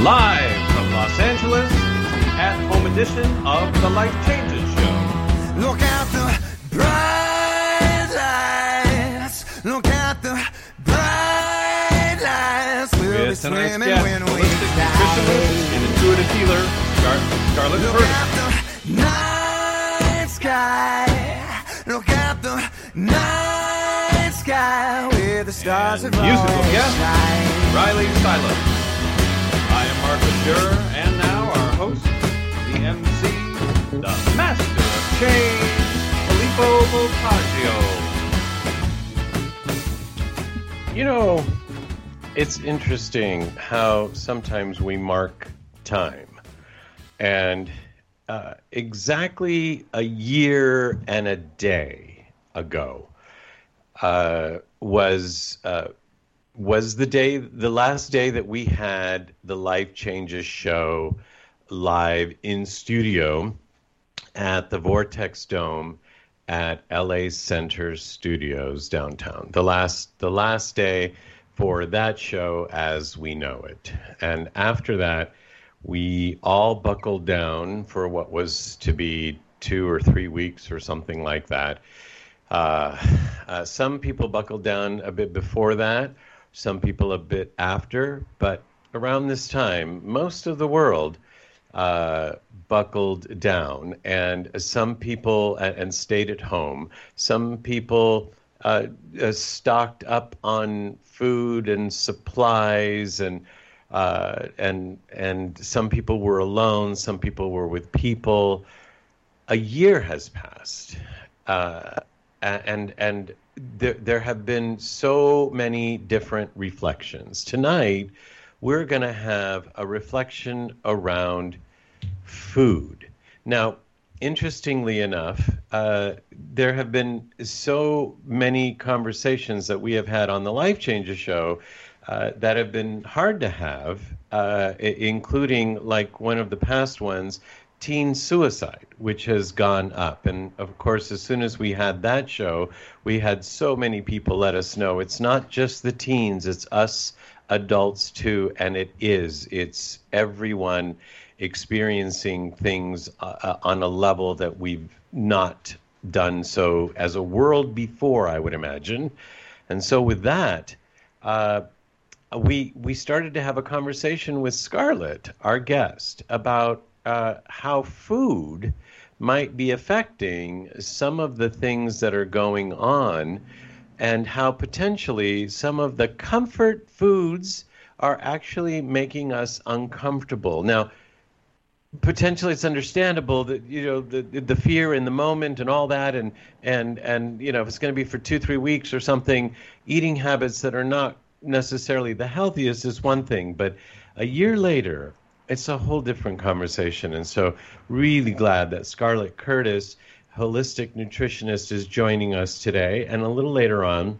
Live from Los Angeles, at home edition of the Life Changes Show. Look at the bright lights. Look at the bright lights. We'll be tonight's swimming guest, when we holistic die. nutritionist and intuitive healer, Scarlett Look Curtis. at the night sky. Look at the night sky where the stars And have musical always guest, shined. Riley Silos. I am Mark Durer, and now our host, the MC, the Master of Change, Filippo Voltaggio. You know, it's interesting how sometimes we mark time. And exactly a year and a day ago was the last day that we had the Life Changes show live in studio at the Vortex Dome at LA Center Studios downtown. The last day for that show as we know it. And after that, we all buckled down for what was to be 2 or 3 weeks or something like that. Some people buckled down a bit before that, some people a bit after, but around this time, most of the world buckled down, and some people and stayed at home. Some people stocked up on food and supplies, and some people were alone. Some people were with people. A year has passed, and there have been so many different reflections. Tonight, we're going to have a reflection around food. Now, interestingly enough, there have been so many conversations that we have had on the Life Changes show that have been hard to have, including, like one of the past ones, teen suicide, which has gone up. And of course, as soon as we had that show, we had so many people let us know it's not just the teens, it's us adults too, and it's everyone experiencing things on a level that we've not done so as a world before, I would imagine. And so with that, we started to have a conversation with Scarlett, our guest, about how food might be affecting some of the things that are going on, and how potentially some of the comfort foods are actually making us uncomfortable. Now, potentially it's understandable that, you know, the fear in the moment and all that, and you know, if it's going to be for 2-3 weeks or something, eating habits that are not necessarily the healthiest is one thing, but a year later, it's a whole different conversation. And so really glad that Scarlett Curtis, holistic nutritionist, is joining us today. And a little later on,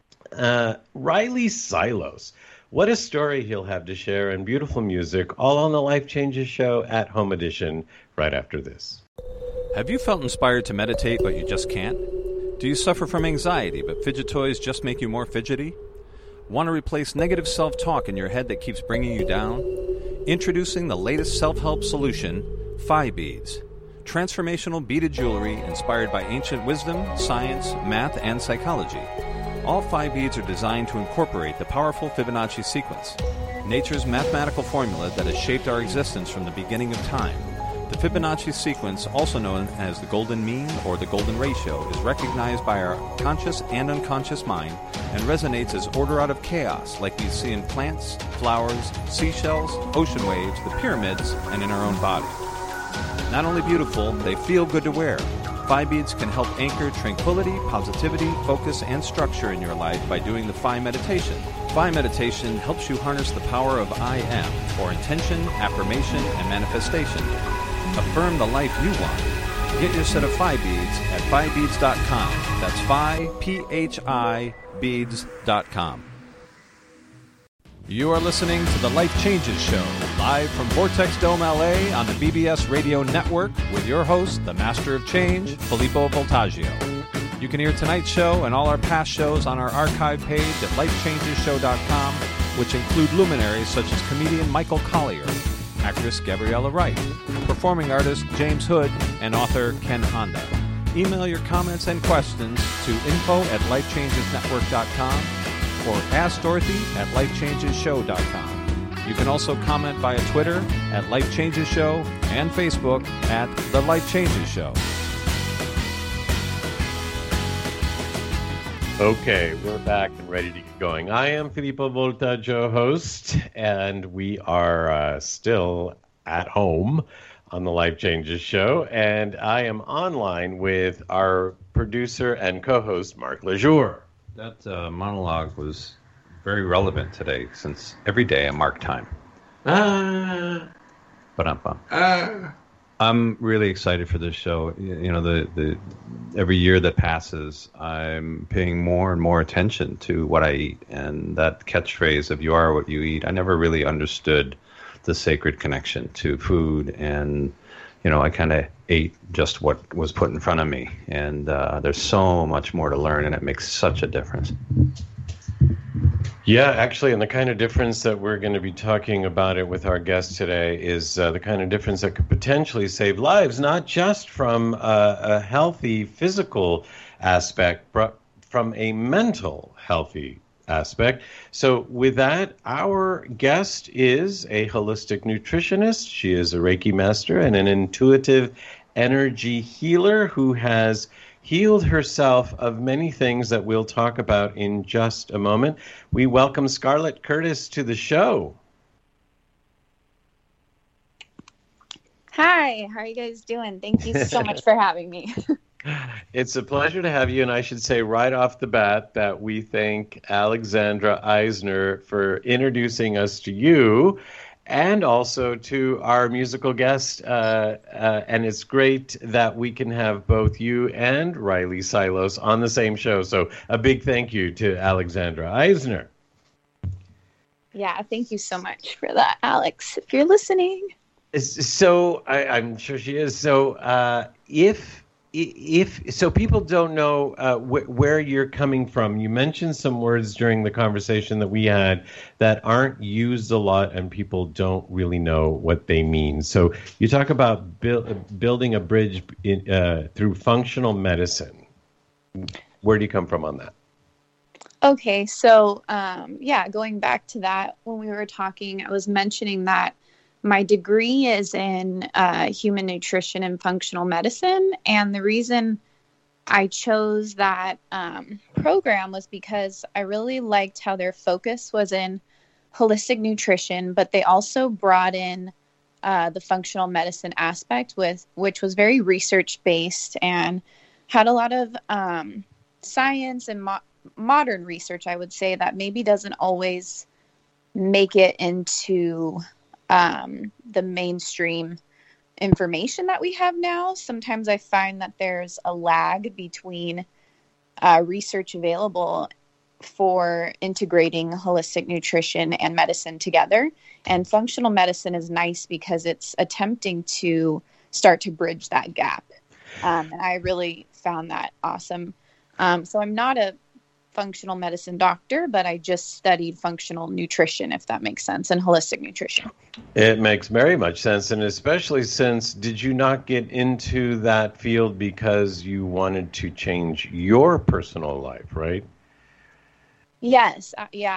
Riley Silos. What a story he'll have to share, and beautiful music, all on the Life Changes show at Home Edition right after this. Have you felt inspired to meditate but you just can't? Do you suffer from anxiety but fidget toys just make you more fidgety? Want to replace negative self-talk in your head that keeps bringing you down? Introducing the latest self-help solution, Phi Beads. Transformational beaded jewelry inspired by ancient wisdom, science, math, and psychology. All Phi Beads are designed to incorporate the powerful Fibonacci sequence, nature's mathematical formula that has shaped our existence from the beginning of time. The Fibonacci sequence, also known as the golden mean or the golden ratio, is recognized by our conscious and unconscious mind and resonates as order out of chaos, like we see in plants, flowers, seashells, ocean waves, the pyramids, and in our own body. Not only beautiful, they feel good to wear. Phi Beads can help anchor tranquility, positivity, focus, and structure in your life by doing the Phi meditation. Phi meditation helps you harness the power of I Am for intention, affirmation, and manifestation. Affirm the life you want. Get your set of Phi Beads at PhiBeads.com. That's Phi, P-H-I, Beads.com. You are listening to the Life Changes Show, live from Vortex Dome, LA, on the BBS Radio Network, with your host, the Master of Change, Filippo Voltaggio. You can hear tonight's show and all our past shows on our archive page at lifechangeshow.com, which include luminaries such as comedian Michael Collier, actress Gabriella Wright, performing artist James Hood, and author Ken Honda. Email your comments and questions to info@lifechangesnetwork.com or askdorothy@lifechangeshow.com. You can also comment via Twitter @LifeChangesShow and Facebook @The Life Changes Show. Okay, we're back and ready to get going. I am Filippo Voltaggio, host, and we are still at home on the Life Changes Show, and I am online with our producer and co-host, Mark Lejour. That monologue was very relevant today, since every day I mark time. I'm really excited for this show. You know, the every year that passes, I'm paying more and more attention to what I eat, and that catchphrase of "you are what you eat." I never really understood the sacred connection to food, and you know, I kind of ate just what was put in front of me, and there's so much more to learn, and it makes such a difference. Yeah, actually, and the kind of difference that we're going to be talking about it with our guest today is the kind of difference that could potentially save lives, not just from a healthy physical aspect, but from a mental healthy aspect. So with that, our guest is a holistic nutritionist. She is a Reiki master and an intuitive energy healer who has healed herself of many things that we'll talk about in just a moment. We welcome Scarlett Curtis to the show. Hi, how are you guys doing? Thank you so much for having me. It's a pleasure to have you, and I should say right off the bat that we thank Alexandra Eisner for introducing us to you and also to our musical guest, and it's great that we can have both you and Riley Silos on the same show. So a big thank you to Alexandra Eisner. Yeah, thank you so much for that, Alex, if you're listening. So I'm sure she is. So if so, people don't know where you're coming from. You mentioned some words during the conversation that we had that aren't used a lot, and people don't really know what they mean. So you talk about building a bridge through functional medicine. Where do you come from on that? Okay, so going back to that, when we were talking, I was mentioning that my degree is in human nutrition and functional medicine. And the reason I chose that program was because I really liked how their focus was in holistic nutrition, but they also brought in the functional medicine aspect, which was very research-based and had a lot of science and modern research, I would say, that maybe doesn't always make it into the mainstream information that we have now. Sometimes I find that there's a lag between research available for integrating holistic nutrition and medicine together. And functional medicine is nice because it's attempting to start to bridge that gap. And I really found that awesome. So I'm not a functional medicine doctor, but I just studied functional nutrition, if that makes sense, and holistic nutrition. It makes very much sense, and especially since, did you not get into that field because you wanted to change your personal life, right? Yes.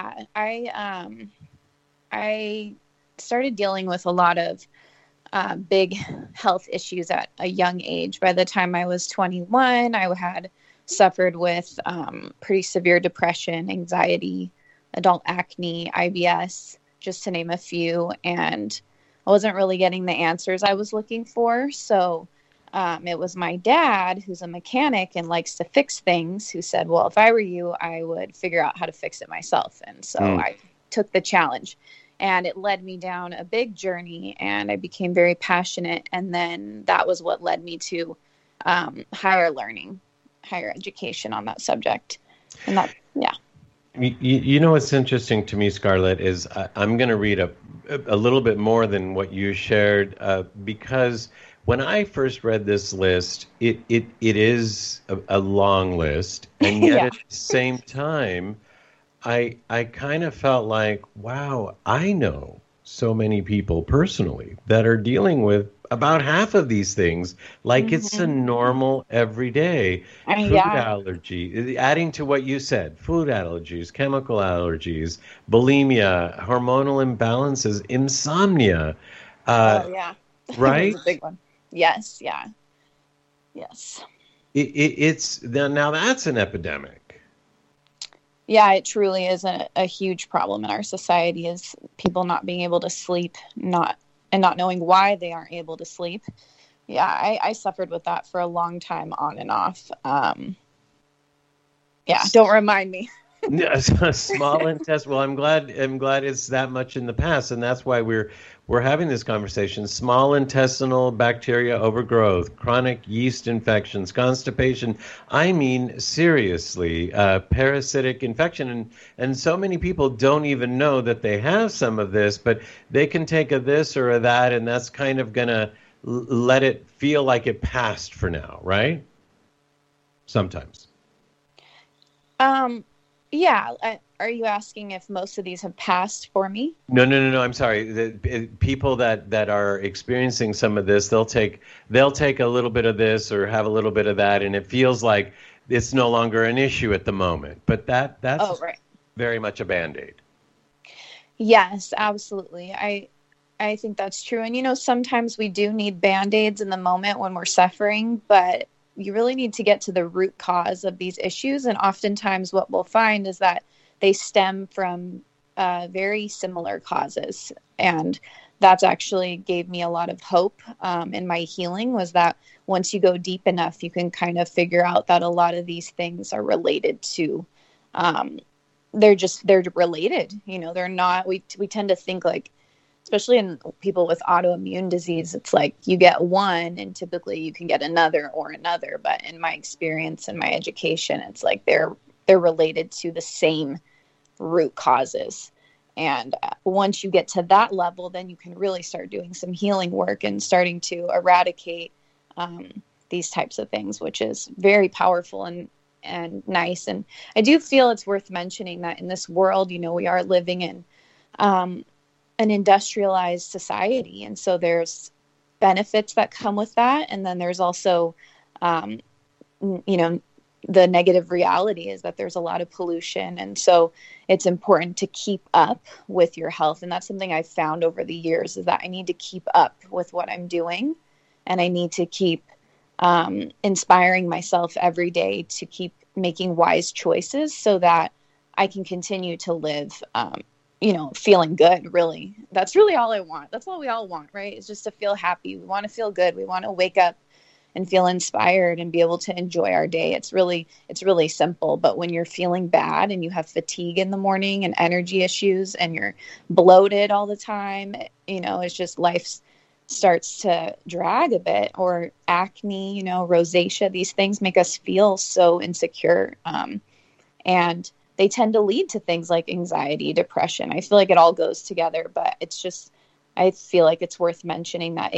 I started dealing with a lot of big health issues at a young age. By the time I was 21, I had suffered with pretty severe depression, anxiety, adult acne, IBS, just to name a few. And I wasn't really getting the answers I was looking for. So it was my dad, who's a mechanic and likes to fix things, who said, well, if I were you, I would figure out how to fix it myself. And so I took the challenge, and it led me down a big journey, and I became very passionate. And then that was what led me to higher education on that subject. And that, yeah. You know what's interesting to me, Scarlett, is I'm going to read a little bit more than what you shared, because when I first read this list, it is a long list, and yet at the same time, I kind of felt like, wow, I know so many people personally that are dealing with about half of these things like it's a normal everyday food Yeah. allergy. Adding to what you said, food allergies, chemical allergies, bulimia, hormonal imbalances, insomnia, Oh, yeah. right? That's a big one. Yes. Yeah. Yes. It's now that's an epidemic. Yeah, it truly is a huge problem in our society is people not being able to sleep, not knowing why they aren't able to sleep. Yeah, I suffered with that for a long time on and off. Yeah, don't remind me. Small intestine. Well, I'm glad it's that much in the past, and that's why we're having this conversation. Small intestinal bacteria overgrowth, chronic yeast infections, constipation. I mean, seriously, parasitic infection, and so many people don't even know that they have some of this, but they can take a this or a that, and that's kind of gonna let it feel like it passed for now, right? Sometimes. Yeah. Are you asking if most of these have passed for me? No. I'm sorry. People that are experiencing some of this, they'll take a little bit of this or have a little bit of that, and it feels like it's no longer an issue at the moment. But that's right. Very much a Band-Aid. Yes, absolutely. I think that's true. And sometimes we do need Band-Aids in the moment when we're suffering, but you really need to get to the root cause of these issues. And oftentimes what we'll find is that they stem from very similar causes. And that's actually gave me a lot of hope in my healing, was that once you go deep enough, you can kind of figure out that a lot of these things are related to, they're related. They're not, we tend to think like, especially in people with autoimmune disease, it's like you get one and typically you can get another or another. But in my experience and my education, it's like they're related to the same root causes. And once you get to that level, then you can really start doing some healing work and starting to eradicate these types of things, which is very powerful and nice. And I do feel it's worth mentioning that in this world, we are living in an industrialized society. And so there's benefits that come with that. And then there's also, the negative reality is that there's a lot of pollution. And so it's important to keep up with your health. And that's something I've found over the years, is that I need to keep up with what I'm doing. And I need to keep inspiring myself every day to keep making wise choices so that I can continue to live, feeling good, really. That's really all I want. That's all we all want, right? It's just to feel happy. We want to feel good. We want to wake up and feel inspired and be able to enjoy our day. It's really simple. But when you're feeling bad and you have fatigue in the morning and energy issues and you're bloated all the time, it's just life starts to drag a bit. Or acne, rosacea, these things make us feel so insecure. And they tend to lead to things like anxiety, depression. I feel like it all goes together, but I feel like it's worth mentioning that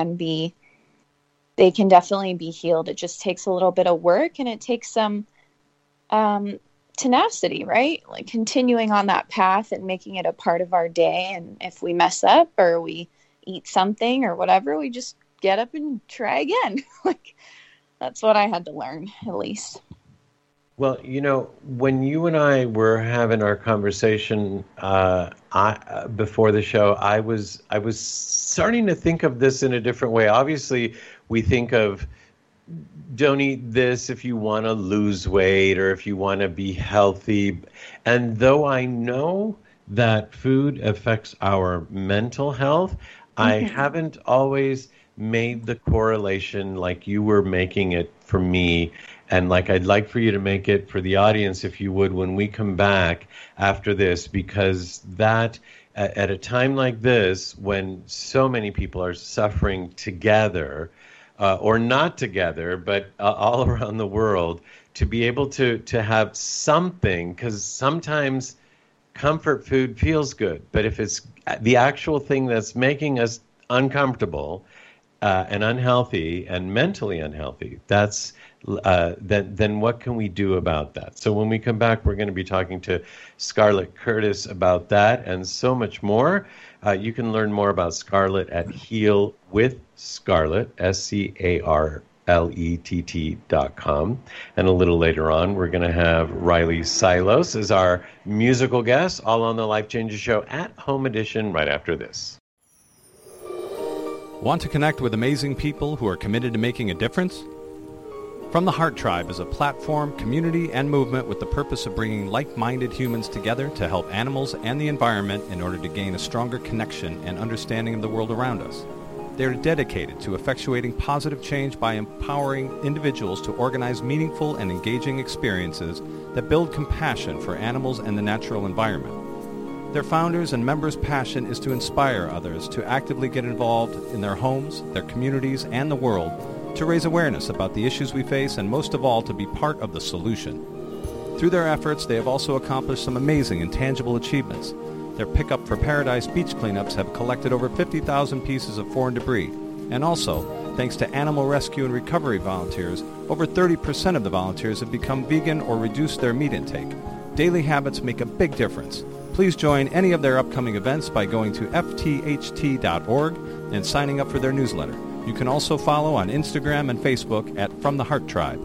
they can definitely be healed. It just takes a little bit of work, and it takes some tenacity, right? Like continuing on that path and making it a part of our day. And if we mess up or we eat something or whatever, we just get up and try again. Like that's what I had to learn, at least. Well, when you and I were having our conversation before the show, I was starting to think of this in a different way. Obviously, we think of don't eat this if you want to lose weight or if you want to be healthy. And though I know that food affects our mental health, I haven't always made the correlation like you were making it for me. And like I'd like for you to make it for the audience, if you would, when we come back after this, because that at a time like this, when so many people are suffering together, or not together, but all around the world, to be able to have something, because sometimes comfort food feels good, but if it's the actual thing that's making us uncomfortable and unhealthy and mentally unhealthy, that's then what can we do about that? So when we come back, we're going to be talking to Scarlett Curtis about that and so much more. You can learn more about Scarlett at Heal with Scarlett, SCARLETT.com. And a little later on, we're going to have Riley Silos as our musical guest, all on the Life Changes Show at Home Edition right after this. Want to connect with amazing people who are committed to making a difference? From the Heart Tribe is a platform, community, and movement with the purpose of bringing like-minded humans together to help animals and the environment in order to gain a stronger connection and understanding of the world around us. They are dedicated to effectuating positive change by empowering individuals to organize meaningful and engaging experiences that build compassion for animals and the natural environment. Their founders and members' passion is to inspire others to actively get involved in their homes, their communities, and the world, to raise awareness about the issues we face, and most of all, to be part of the solution. Through their efforts, they have also accomplished some amazing and tangible achievements. Their Pickup for Paradise beach cleanups have collected over 50,000 pieces of foreign debris. And also, thanks to animal rescue and recovery volunteers, over 30% of the volunteers have become vegan or reduced their meat intake. Daily habits make a big difference. Please join any of their upcoming events by going to ftht.org and signing up for their newsletter. You can also follow on Instagram and Facebook at From the Heart Tribe.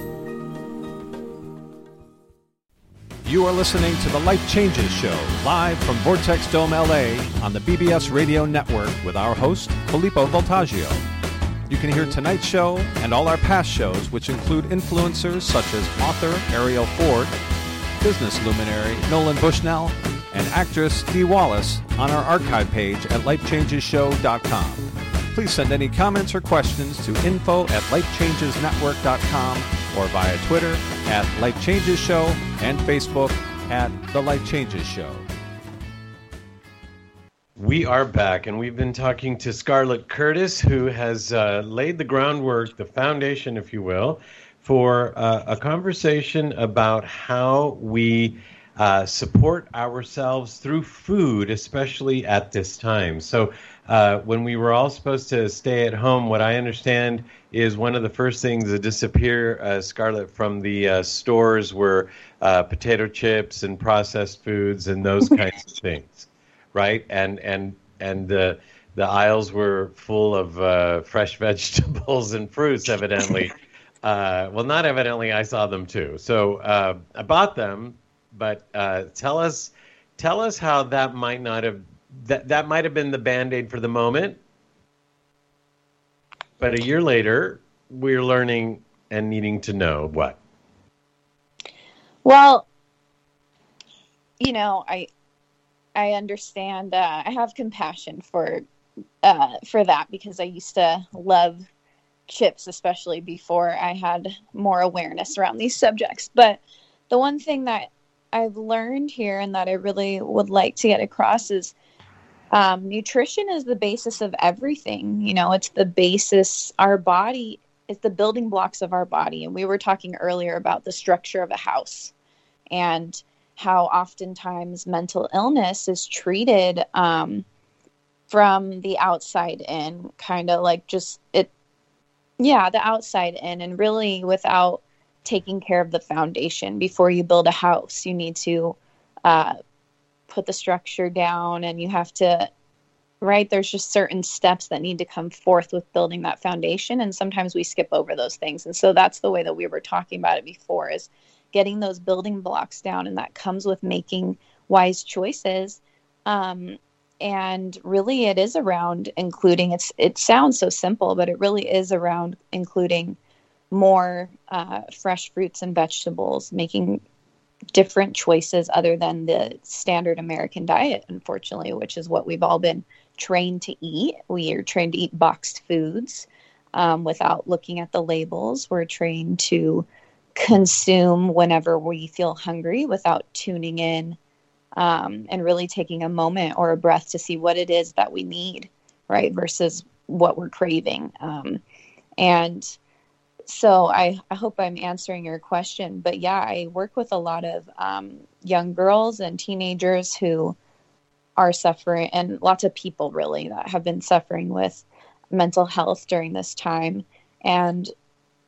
You are listening to the Life Changes Show, live from Vortex Dome, LA, on the BBS Radio Network with our host, Filippo Voltaggio. You can hear tonight's show and all our past shows, which include influencers such as author Ariel Ford, business luminary Nolan Bushnell, and actress Dee Wallace, on our archive page at lifechangesshow.com. Please send any comments or questions to info@lifechangesnetwork.com or via Twitter at Life Changes Show and Facebook at The Life Changes Show. We are back, and we've been talking to Scarlett Curtis, who has laid the groundwork, the foundation, if you will, for a conversation about how we support ourselves through food, especially at this time. So when we were all supposed to stay at home, what I understand is one of the first things to disappear, Scarlett, from the stores were potato chips and processed foods and those kinds of things, right? And the aisles were full of fresh vegetables and fruits, evidently. Well, not evidently, I saw them too. So I bought them, but tell us how that might not have that might have been the Band-Aid for the moment, but a year later, we're learning and needing to know what. Well, I understand. I have compassion for that, because I used to love chips, especially before I had more awareness around these subjects. But the one thing that I've learned here and that I really would like to get across is nutrition is the basis of everything. It's the basis, our body, it's the building blocks of our body. And we were talking earlier about the structure of a house and how oftentimes mental illness is treated from the outside in, kind of like the outside in, and really without taking care of the foundation. Before you build a house, you need to put the structure down, and you have to, right? There's just certain steps that need to come forth with building that foundation. And sometimes we skip over those things. And so that's the way that we were talking about it before, is getting those building blocks down. And that comes with making wise choices. And really it is around including, it sounds so simple, but it really is around including more fresh fruits and vegetables, making different choices other than the standard American diet, unfortunately, which is what we've all been trained to eat. We are trained to eat boxed foods without looking at the labels. We're trained to consume whenever we feel hungry without tuning in and really taking a moment or a breath to see what it is that we need, right, versus what we're craving. And so I hope I'm answering your question. But yeah, I work with a lot of young girls and teenagers who are suffering, and lots of people really that have been suffering with mental health during this time. And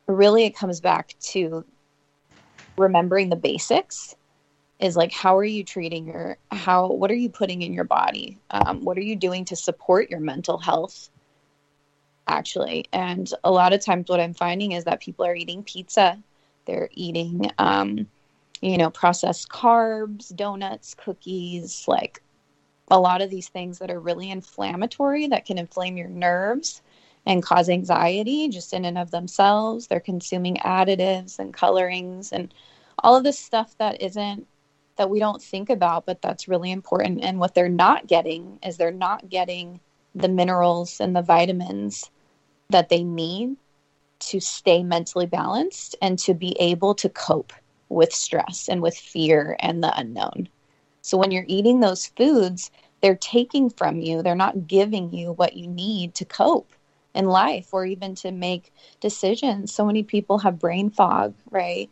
really it comes back to remembering the basics. Is like, how are you treating what are you putting in your body? What are you doing to support your mental health, actually? And a lot of times what I'm finding is that people are eating pizza. They're eating, processed carbs, donuts, cookies, like a lot of these things that are really inflammatory that can inflame your nerves and cause anxiety just in and of themselves. They're consuming additives and colorings and all of this stuff that we don't think about, but that's really important. And what they're not getting is they're not getting the minerals and the vitamins that they need to stay mentally balanced and to be able to cope with stress and with fear and the unknown. So when you're eating those foods, they're taking from you, they're not giving you what you need to cope in life or even to make decisions. So many people have brain fog, right?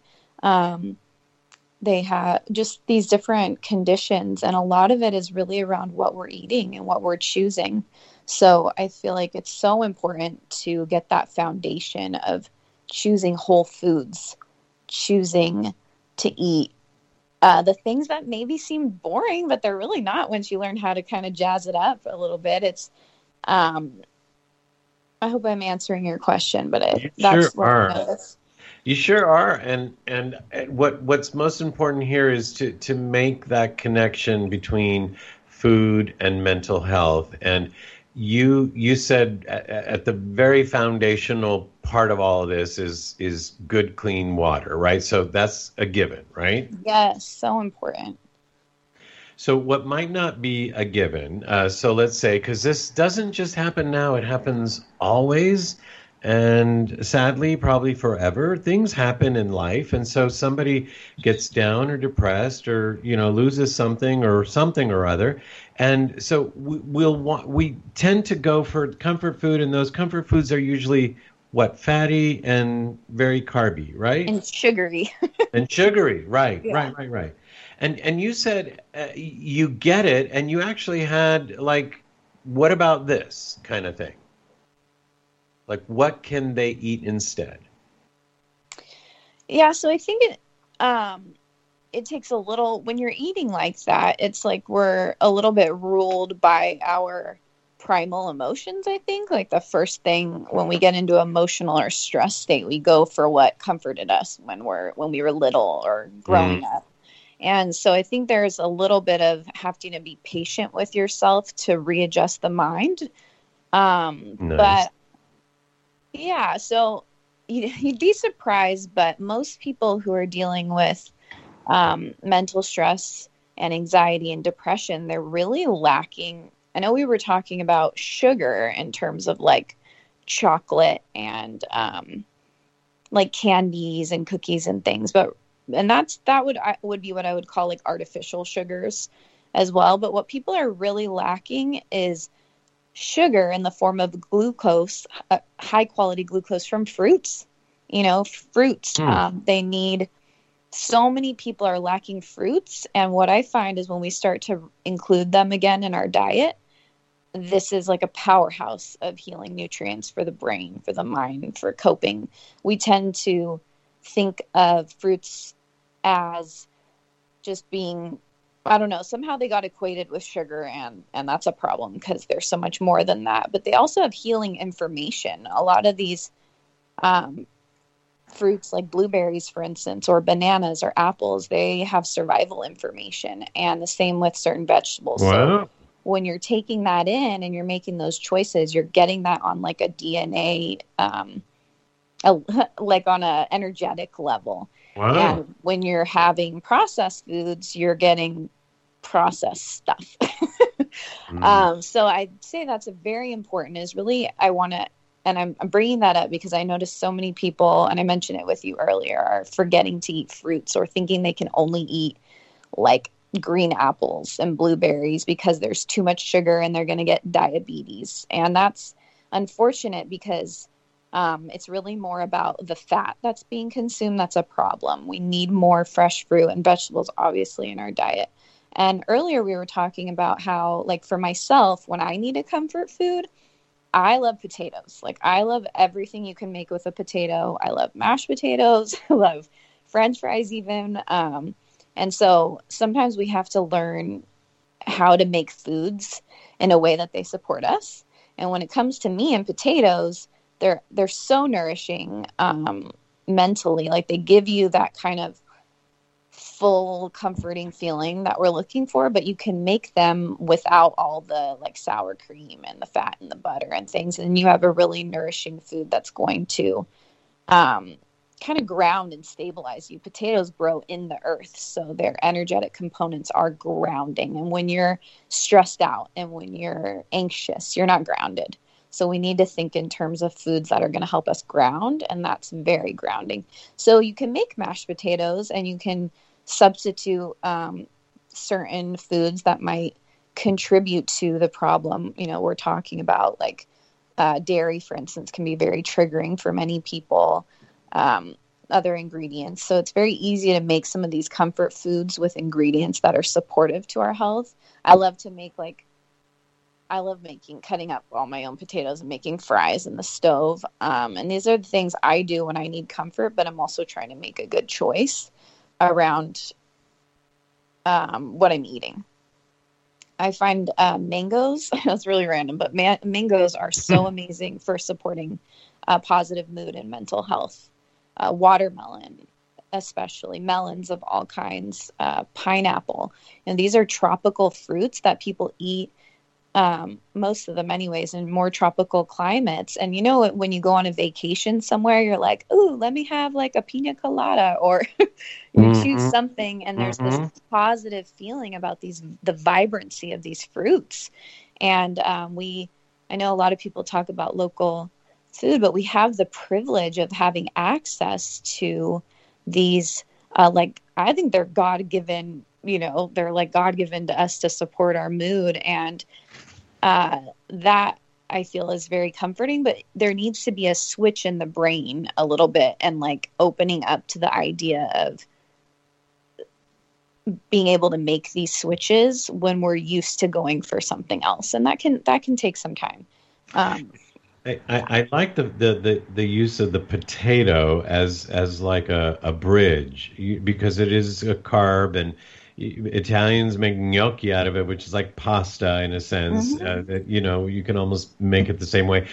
They have just these different conditions, and a lot of it is really around what we're eating and what we're choosing. So I feel like it's so important to get that foundation of choosing whole foods, choosing to eat the things that maybe seem boring, but they're really not once you learn how to kind of jazz it up a little bit. It's, I hope I'm answering your question, but that's sure what are. I noticed. You sure are, and what's most important here is to make that connection between food and mental health. And you said at the very foundational part of all of this is good, clean water, right? So that's a given, right? Yes, so important. So what might not be a given, so let's say, because this doesn't just happen now, it happens always. And sadly, probably forever, things happen in life. And so somebody gets down or depressed or, loses something or other. And so we tend to go for comfort food. And those comfort foods are usually fatty and very carby, right? And sugary. And sugary, right, Yeah. right. And you said you get it. And you actually had what about this kind of thing? Like, what can they eat instead? Yeah, so I think it takes a little, when you're eating like that, it's like we're a little bit ruled by our primal emotions, I think. Like the first thing when we get into emotional or stress state, we go for what comforted us when we were little or growing up. And so I think there's a little bit of having to be patient with yourself to readjust the mind. Nice. But yeah, so you'd be surprised, but most people who are dealing with mental stress and anxiety and depression, they're really lacking. I know we were talking about sugar in terms of like chocolate and like candies and cookies and things, that would be what I would call like artificial sugars as well. But what people are really lacking is sugar in the form of glucose, high quality glucose from fruits. Fruits. They need, so many people are lacking fruits. And what I find is when we start to include them again in our diet, this is like a powerhouse of healing nutrients for the brain, for the mind, for coping. We tend to think of fruits as just being, I don't know, somehow they got equated with sugar, and that's a problem because there's so much more than that. But they also have healing information. A lot of these fruits like blueberries, for instance, or bananas or apples, they have survival information, and the same with certain vegetables. Wow. So when you're taking that in and you're making those choices, you're getting that on like a DNA, like on a energetic level. Wow. And when you're having processed foods, you're getting processed stuff. So I'd say that's a very important, is really, I want to, and I'm bringing that up because I noticed so many people, and I mentioned it with you earlier, are forgetting to eat fruits or thinking they can only eat like green apples and blueberries because there's too much sugar and they're going to get diabetes. And that's unfortunate because it's really more about the fat that's being consumed. That's a problem. We need more fresh fruit and vegetables, obviously, in our diet. And earlier we were talking about how, like for myself, when I need a comfort food, I love potatoes. Like, I love everything you can make with a potato. I love mashed potatoes. I love French fries even. And so sometimes we have to learn how to make foods in a way that they support us. And when it comes to me and potatoes, they're so nourishing mentally. Like, they give you that kind of full, comforting feeling that we're looking for, but you can make them without all the like sour cream and the fat and the butter and things. And you have a really nourishing food that's going to kind of ground and stabilize you. Potatoes grow in the earth, so their energetic components are grounding. And when you're stressed out and when you're anxious, you're not grounded. So we need to think in terms of foods that are going to help us ground, and that's very grounding. So you can make mashed potatoes, and you can substitute certain foods that might contribute to the problem. You know, we're talking about like dairy, for instance, can be very triggering for many people. Other ingredients. So it's very easy to make some of these comfort foods with ingredients that are supportive to our health. I love cutting up all my own potatoes and making fries in the stove. And these are the things I do when I need comfort, but I'm also trying to make a good choice around what I'm eating. I find mangoes, that's really random, but mangoes are so amazing for supporting positive mood and mental health. Watermelon, especially melons of all kinds, pineapple. And these are tropical fruits that people eat, most of them anyways, in more tropical climates. And you know, when you go on a vacation somewhere, you're like, ooh, let me have like a pina colada, or you choose something, and there's this positive feeling about the vibrancy of these fruits. And I know a lot of people talk about local food, but we have the privilege of having access to these, I think they're God-given, they're like God-given to us to support our mood. And that I feel is very comforting, but there needs to be a switch in the brain a little bit, and like opening up to the idea of being able to make these switches when we're used to going for something else. And that can take some time. I like the use of the potato as like a bridge, because it is a carb, and Italians make gnocchi out of it, which is like pasta in a sense. You can almost make it the same way.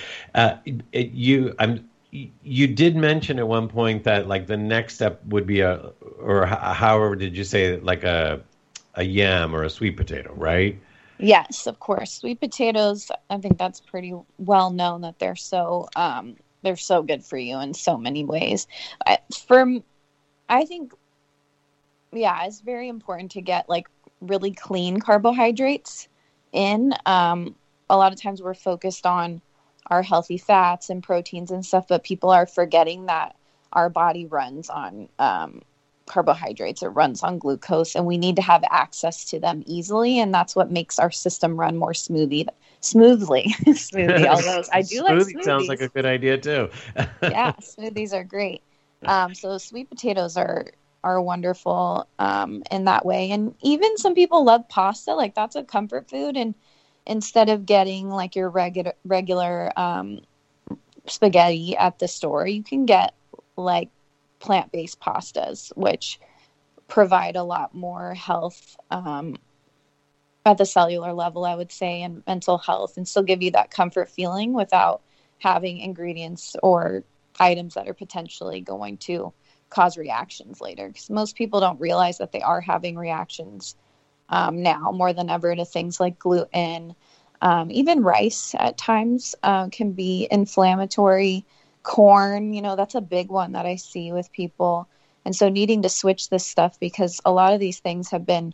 You did mention at one point that like the next step would be however did you say it, like a yam or a sweet potato, right? Yes, of course. Sweet potatoes, I think that's pretty well known that they're so good for you in so many ways. I think, it's very important to get like really clean carbohydrates in. A lot of times we're focused on our healthy fats and proteins and stuff, but people are forgetting that our body runs on carbohydrates. It runs on glucose, and we need to have access to them easily, and that's what makes our system run more smoothly. Smoothie, although I do like smoothies. Sounds like a good idea too. Yeah, smoothies are great. So sweet potatoes are wonderful in that way. And even some people love pasta, like that's a comfort food, and instead of getting like your regular spaghetti at the store, you can get like plant-based pastas, which provide a lot more health at the cellular level, I would say, and mental health, and still give you that comfort feeling without having ingredients or items that are potentially going to cause reactions later. Because most people don't realize that they are having reactions now more than ever to things like gluten. Even rice at times can be inflammatory. Corn, that's a big one that I see with people. And so needing to switch this stuff, because a lot of these things have been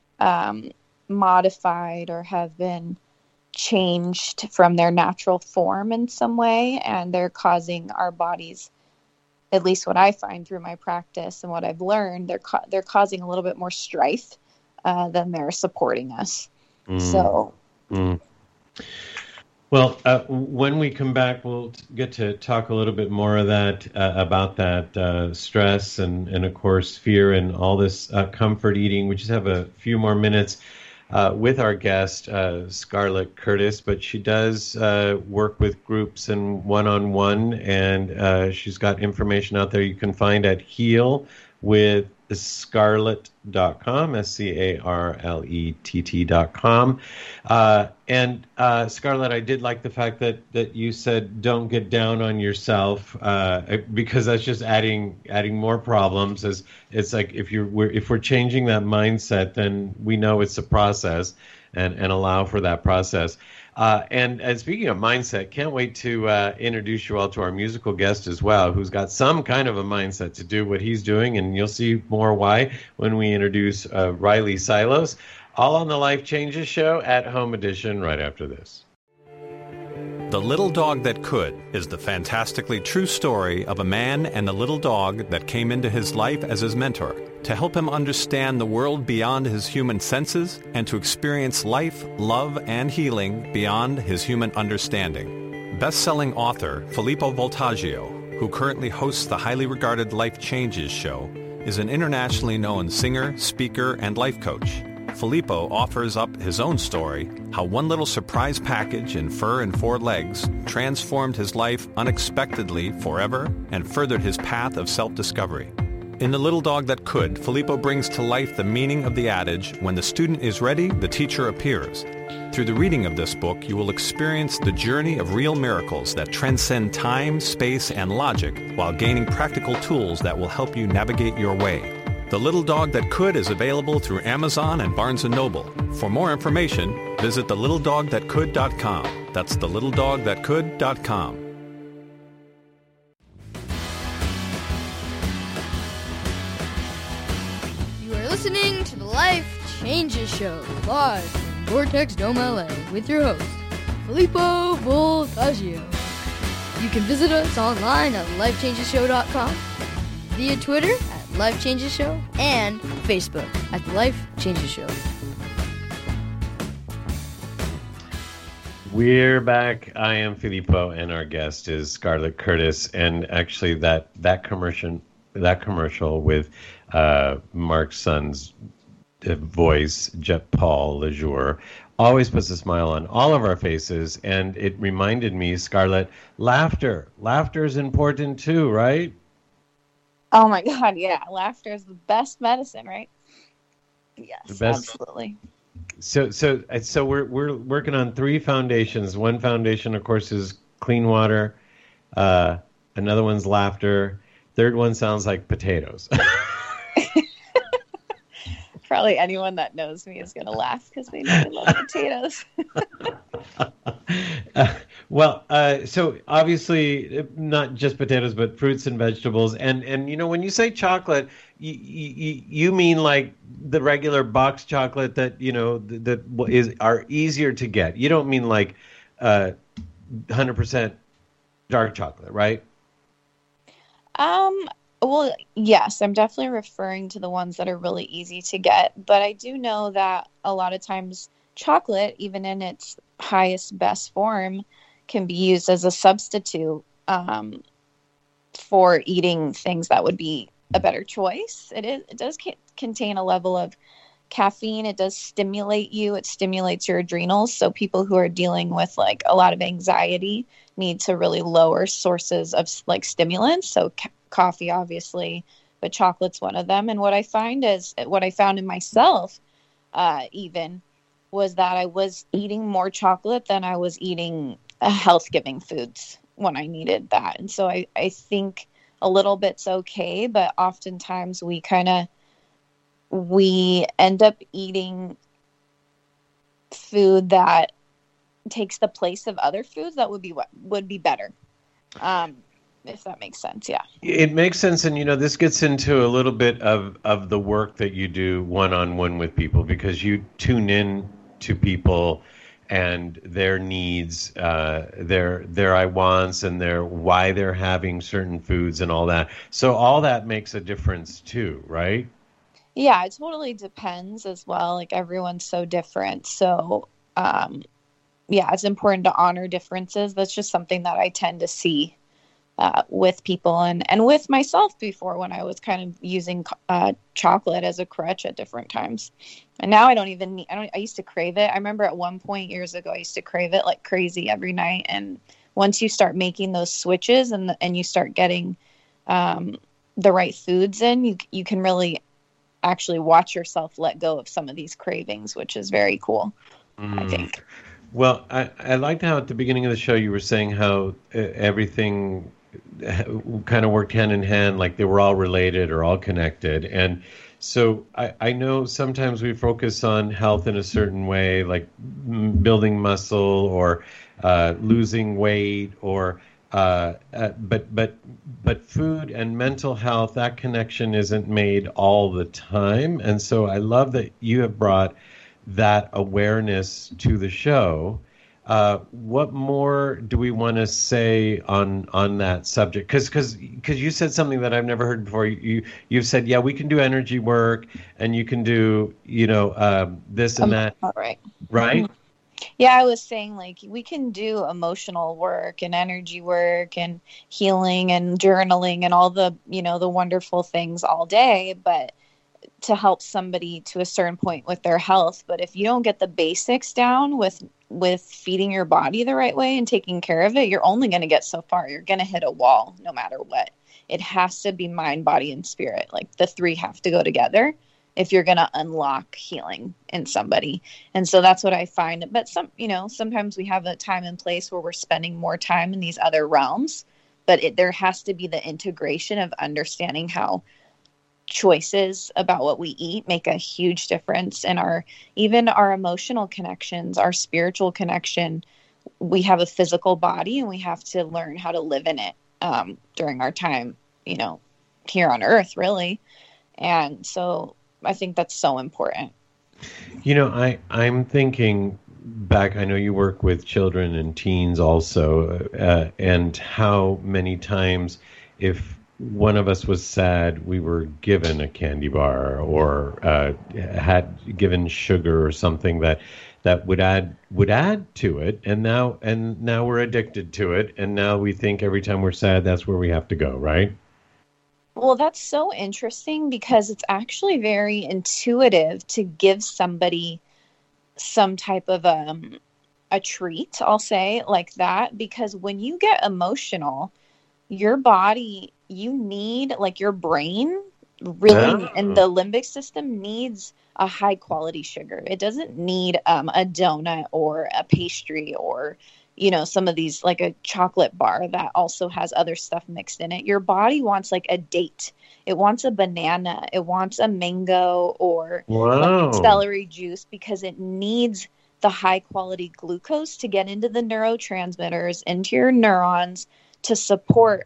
modified or have been changed from their natural form in some way, and they're causing our bodies, at least what I find through my practice and what I've learned, they're causing a little bit more strife than they're supporting us. Well, when we come back, we'll get to talk a little bit more of that, about that stress and of course, fear and all this comfort eating. We just have a few more minutes. with our guest, Scarlett Curtis, but she does work with groups and one-on-one, and she's got information out there you can find at healwithscarlett.com, SCARLETT.com. And Scarlett, I did like the fact that you said don't get down on yourself, because that's just adding more problems. As it's like if we're changing that mindset, then we know it's a process, and allow for that process. And speaking of mindset, can't wait to introduce you all to our musical guest as well, who's got some kind of a mindset to do what he's doing, and you'll see more why when we introduce Riley Silos, all on the Life Changes Show at Home Edition right after this. The Little Dog That Could is the fantastically true story of a man and a little dog that came into his life as his mentor to help him understand the world beyond his human senses and to experience life, love, and healing beyond his human understanding. Best-selling author Filippo Voltaggio, who currently hosts the highly regarded Life Changes Show, is an internationally known singer, speaker, and life coach. Filippo offers up his own story, how one little surprise package in fur and 4 legs transformed his life unexpectedly forever and furthered his path of self-discovery. In The Little Dog That Could, Filippo brings to life the meaning of the adage, when the student is ready, the teacher appears. Through the reading of this book, you will experience the journey of real miracles that transcend time, space, and logic while gaining practical tools that will help you navigate your way. The Little Dog That Could is available through Amazon and Barnes & Noble. For more information, visit thelittledogthatcould.com. That's thelittledogthatcould.com. You are listening to the Life Changes Show, live from Vortex Dome, LA, with your host, Filippo Voltaggio. You can visit us online at lifechangeshow.com, via Twitter at Life Changes Show, and Facebook at The Life Changes Show. We're back. I am Filippo, and our guest is Scarlett Curtis. And actually, that commercial with Mark's son's voice, Jet Paul Lejour, always puts a smile on all of our faces. And it reminded me, Scarlett, laughter is important too, right? Oh my God, yeah. Laughter is the best medicine, right? Yes, absolutely. So we're working on 3 foundations. One foundation, of course, is clean water. Another one's laughter. Third one sounds like potatoes. Probably anyone that knows me is going to laugh because they know I love potatoes. So obviously not just potatoes, but fruits and vegetables. And you know, when you say chocolate, you mean like the regular box chocolate that, you know, that are easier to get. You don't mean like 100% dark chocolate, right? Well, yes, I'm definitely referring to the ones that are really easy to get. But I do know that a lot of times chocolate, even in its highest, best form, can be used as a substitute for eating things that would be a better choice. It does contain a level of caffeine. It does stimulate you. It stimulates your adrenals. So people who are dealing with like a lot of anxiety need to really lower sources of like stimulants. So coffee, obviously, but chocolate's one of them. And what I found in myself, even, was that I was eating more chocolate than I was eating health-giving foods when I needed that. And so I think a little bit's okay, but oftentimes we end up eating food that takes the place of other foods that would be better. If that makes sense, yeah. It makes sense, and you know, this gets into a little bit of the work that you do one-on-one with people, because you tune in to people and their needs, their I wants, and their why they're having certain foods and all that. So all that makes a difference too, right? Yeah, it totally depends as well. Like everyone's so different. So yeah, it's important to honor differences. That's just something that I tend to see with people and with myself before, when I was kind of using chocolate as a crutch at different times. And now I don't even need, I used to crave it. I remember at one point years ago, I used to crave it like crazy every night. And once you start making those switches and you start getting the right foods in, you can really actually watch yourself let go of some of these cravings, which is very cool, I think. Well, I liked how at the beginning of the show you were saying how everything kind of worked hand in hand, like they were all related or all connected. And so I know sometimes we focus on health in a certain way, like building muscle or losing weight, or but food and mental health, that connection isn't made all the time. And so I love that you have brought that awareness to the show. What more do we want to say on that subject? Because you said something that I've never heard before. You've said, yeah, we can do energy work, and you can do this and that. All right. Right? Yeah, I was saying, like, we can do emotional work and energy work and healing and journaling and all the, the wonderful things all day, but to help somebody to a certain point with their health. But if you don't get the basics down with feeding your body the right way and taking care of it, you're only going to get so far. You're going to hit a wall no matter what. It has to be mind, body, and spirit. Like, the three have to go together if you're going to unlock healing in somebody. And so that's what I find. But sometimes we have a time and place where we're spending more time in these other realms, but there has to be the integration of understanding how choices about what we eat make a huge difference in our emotional connections, our spiritual connection. We have a physical body, and we have to learn how to live in it during our time, here on earth, really. And so I think that's so important. I'm thinking back, I know you work with children and teens also, and how many times if one of us was sad, we were given a candy bar or had given sugar or something that would add to it, and now we're addicted to it, and now we think every time we're sad, that's where we have to go, right? Well, that's so interesting, because it's actually very intuitive to give somebody some type of a treat, I'll say, like that, because when you get emotional, your body, you need, like, your brain really, and the limbic system needs a high quality sugar. It doesn't need a donut or a pastry or, some of these, like a chocolate bar that also has other stuff mixed in it. Your body wants like a date. It wants a banana. It wants a mango or like celery juice, because it needs the high quality glucose to get into the neurotransmitters, into your neurons, to support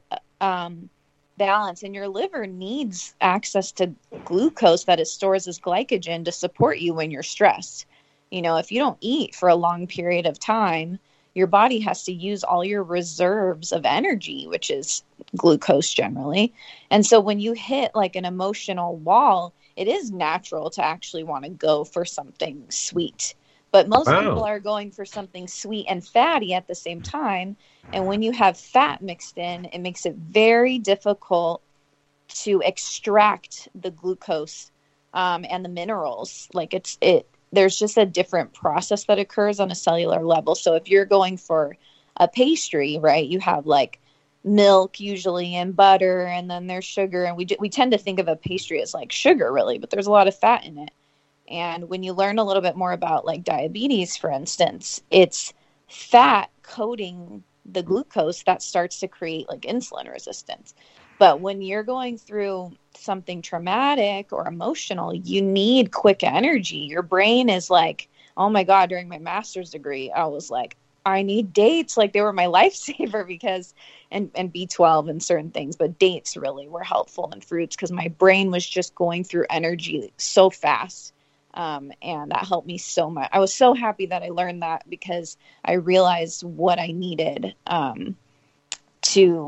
balance. And your liver needs access to glucose that it stores as glycogen to support you when you're stressed. If you don't eat for a long period of time, your body has to use all your reserves of energy, which is glucose generally. And so when you hit like an emotional wall, it is natural to actually want to go for something sweet. But most people are going for something sweet and fatty at the same time. And when you have fat mixed in, it makes it very difficult to extract the glucose and the minerals. Like there's just a different process that occurs on a cellular level. So if you're going for a pastry, right, you have like milk usually and butter, and then there's sugar. And we tend to think of a pastry as like sugar, really, but there's a lot of fat in it. And when you learn a little bit more about like diabetes, for instance, it's fat coating the glucose that starts to create like insulin resistance. But when you're going through something traumatic or emotional, you need quick energy. Your brain is like, oh my God, during my master's degree, I was like, I need dates. Like they were my lifesaver because, and B12 and certain things, but dates really were helpful, and fruits, because my brain was just going through energy so fast. And that helped me so much. I was so happy that I learned that, because I realized what I needed to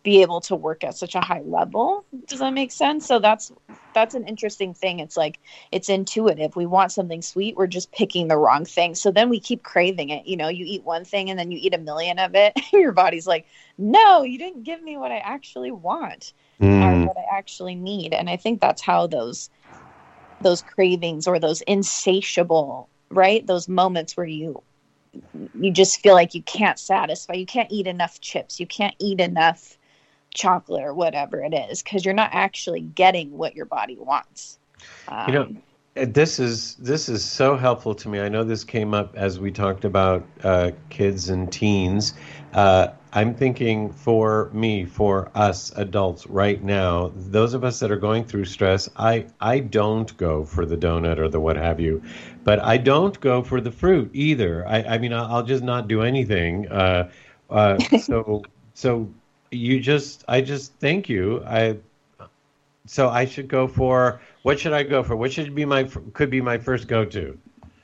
be able to work at such a high level. Does that make sense? So that's an interesting thing. It's like, it's intuitive. We want something sweet. We're just picking the wrong thing. So then we keep craving it. You know, you eat one thing and then you eat a million of it. Your body's like, no, you didn't give me what I actually want or what I actually need. And I think that's how those cravings or those insatiable, right? Those moments where you just feel like you can't satisfy, you can't eat enough chips, you can't eat enough chocolate or whatever it is, because you're not actually getting what your body wants. You know, this is so helpful to me. I know this came up as we talked about kids and teens. I'm thinking for us adults right now, those of us that are going through stress, I don't go for the donut or the what have you, but I don't go for the fruit either. I mean, I'll just not do anything. So I just thank you. So I should go for, what should I go for? What should be could be my first go-to?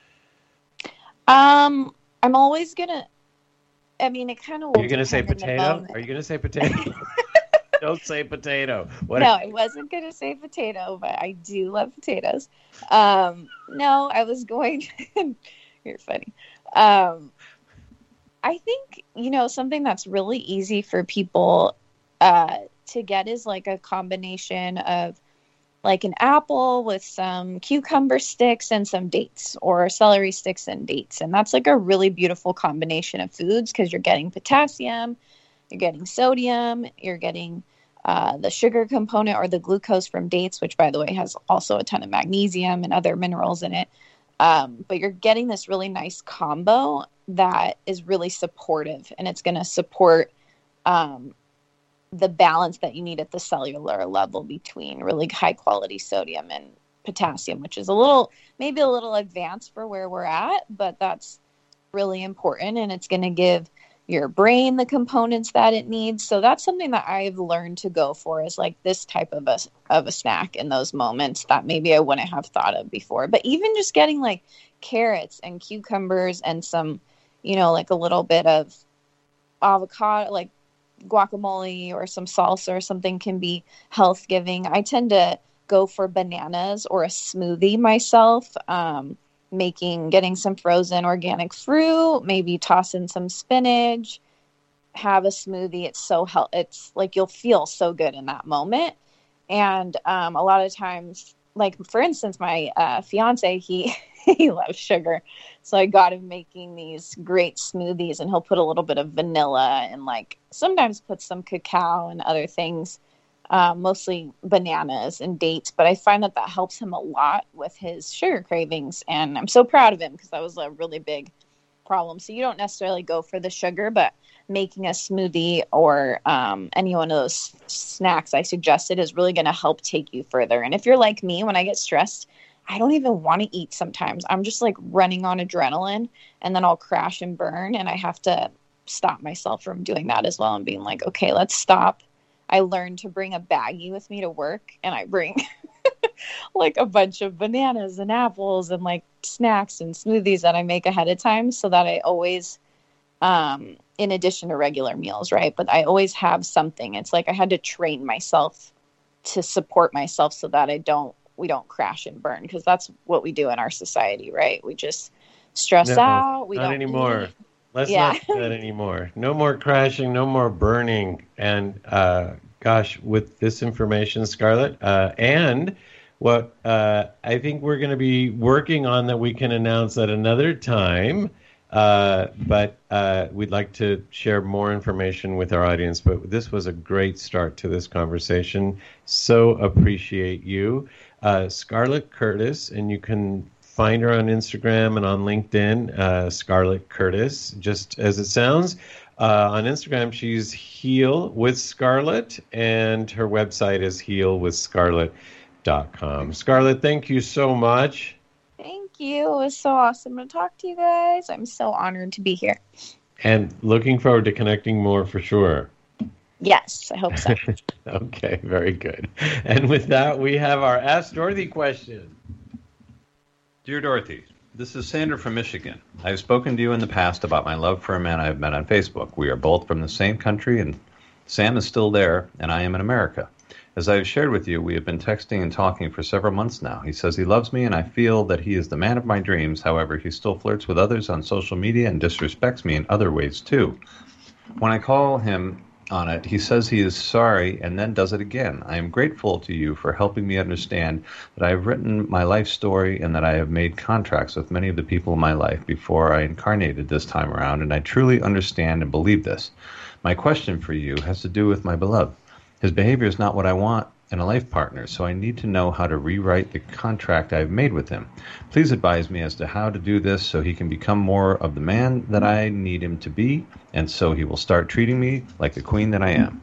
I'm always gonna, I mean, it kind of. Are you going to say potato? Are you going to say potato? Don't say potato. What? No, I wasn't going to say potato, but I do love potatoes. No, I was going to. You're funny. I think, you know, something that's really easy for people to get is like a combination of like an apple with some cucumber sticks and some dates, or celery sticks and dates. And that's like a really beautiful combination of foods, because you're getting potassium, you're getting sodium, you're getting the sugar component or the glucose from dates, which, by the way, has also a ton of magnesium and other minerals in it. But you're getting this really nice combo that is really supportive, and it's going to support the balance that you need at the cellular level between really high quality sodium and potassium, which is maybe a little advanced for where we're at, but that's really important. And it's going to give your brain the components that it needs. So that's something that I've learned to go for, is like this type of a snack in those moments that maybe I wouldn't have thought of before. But even just getting like carrots and cucumbers and some, you know, like a little bit of avocado, like guacamole or some salsa or something, can be health giving. I tend to go for bananas or a smoothie myself, getting some frozen organic fruit, maybe toss in some spinach, have a smoothie. It's like, you'll feel so good in that moment. And a lot of times, like for instance, my fiance, he loves sugar. So I got him making these great smoothies, and he'll put a little bit of vanilla and like sometimes put some cacao and other things, mostly bananas and dates. But I find that helps him a lot with his sugar cravings. And I'm so proud of him, because that was a really big problem. So you don't necessarily go for the sugar, but making a smoothie or any one of those snacks I suggested is really going to help take you further. And if you're like me, when I get stressed, I don't even want to eat sometimes. I'm just like running on adrenaline, and then I'll crash and burn. And I have to stop myself from doing that as well, and being like, okay, let's stop. I learned to bring a baggie with me to work, and I bring like a bunch of bananas and apples and like snacks and smoothies that I make ahead of time, so that I always, in addition to regular meals, right? But I always have something. It's like I had to train myself to support myself so that we don't crash and burn, because that's what we do in our society, right? We just stress out. We not don't anymore. Eat. Let's not do that anymore. No more crashing, no more burning. And gosh, with this information, Scarlett, and what I think we're going to be working on that we can announce at another time, but we'd like to share more information with our audience. But this was a great start to this conversation. So appreciate you. Scarlett Curtis, and you can find her on Instagram and on LinkedIn, Scarlett Curtis, just as it sounds. On Instagram, she's Heal with Scarlett, and her website is healwithscarlett.com. Scarlett, thank you so much. Thank you. It was so awesome to talk to you guys. I'm so honored to be here. And looking forward to connecting more for sure. Yes, I hope so. Okay, very good. And with that, we have our Ask Dorothy question. Dear Dorothy, this is Sandra from Michigan. I've spoken to you in the past about my love for a man I've met on Facebook. We are both from the same country and Sam is still there, and I am in America. As I have shared with you, we have been texting and talking for several months now. He says he loves me, and I feel that he is the man of my dreams. However, he still flirts with others on social media and disrespects me in other ways, too. When I call him on it, he says he is sorry and then does it again. I am grateful to you for helping me understand that I have written my life story and that I have made contracts with many of the people in my life before I incarnated this time around, and I truly understand and believe this. My question for you has to do with my beloved. His behavior is not what I want in a life partner, so I need to know how to rewrite the contract I've made with him. Please advise me as to how to do this so he can become more of the man that I need him to be, and so he will start treating me like the queen that I am.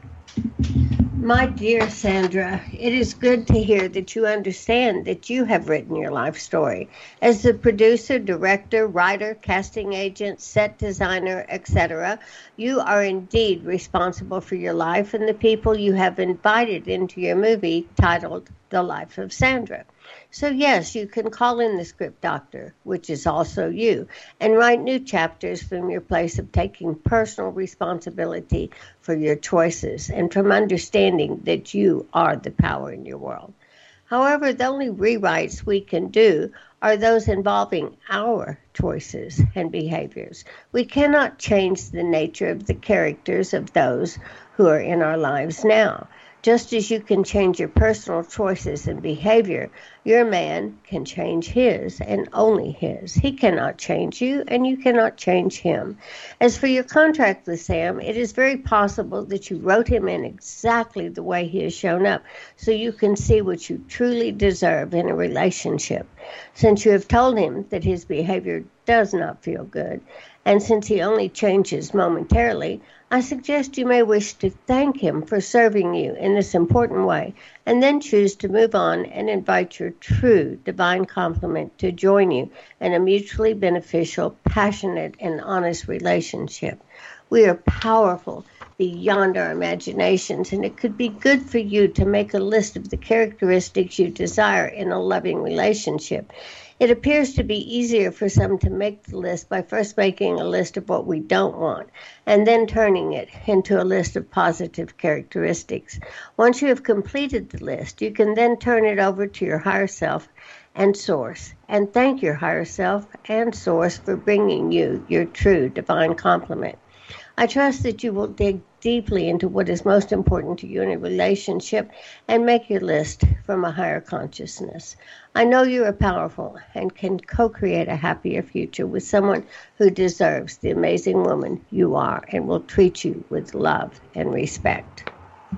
My dear Sandra, it is good to hear that you understand that you have written your life story. As the producer, director, writer, casting agent, set designer, etc., you are indeed responsible for your life and the people you have invited into your movie titled The Life of Sandra. So yes, you can call in the script doctor, which is also you, and write new chapters from your place of taking personal responsibility for your choices and from understanding that you are the power in your world. However, the only rewrites we can do are those involving our choices and behaviors. We cannot change the nature of the characters of those who are in our lives now. Just as you can change your personal choices and behavior, your man can change his and only his. He cannot change you, and you cannot change him. As for your contract with Sam, it is very possible that you wrote him in exactly the way he has shown up, so you can see what you truly deserve in a relationship. Since you have told him that his behavior does not feel good, and since he only changes momentarily, I suggest you may wish to thank him for serving you in this important way, and then choose to move on and invite your true divine complement to join you in a mutually beneficial, passionate, and honest relationship. We are powerful beyond our imaginations, and it could be good for you to make a list of the characteristics you desire in a loving relationship. It appears to be easier for some to make the list by first making a list of what we don't want and then turning it into a list of positive characteristics. Once you have completed the list, you can then turn it over to your higher self and source and thank your higher self and source for bringing you your true divine complement. I trust that you will dig deeply into what is most important to you in a relationship and make your list from a higher consciousness. I know you are powerful and can co-create a happier future with someone who deserves the amazing woman you are and will treat you with love and respect.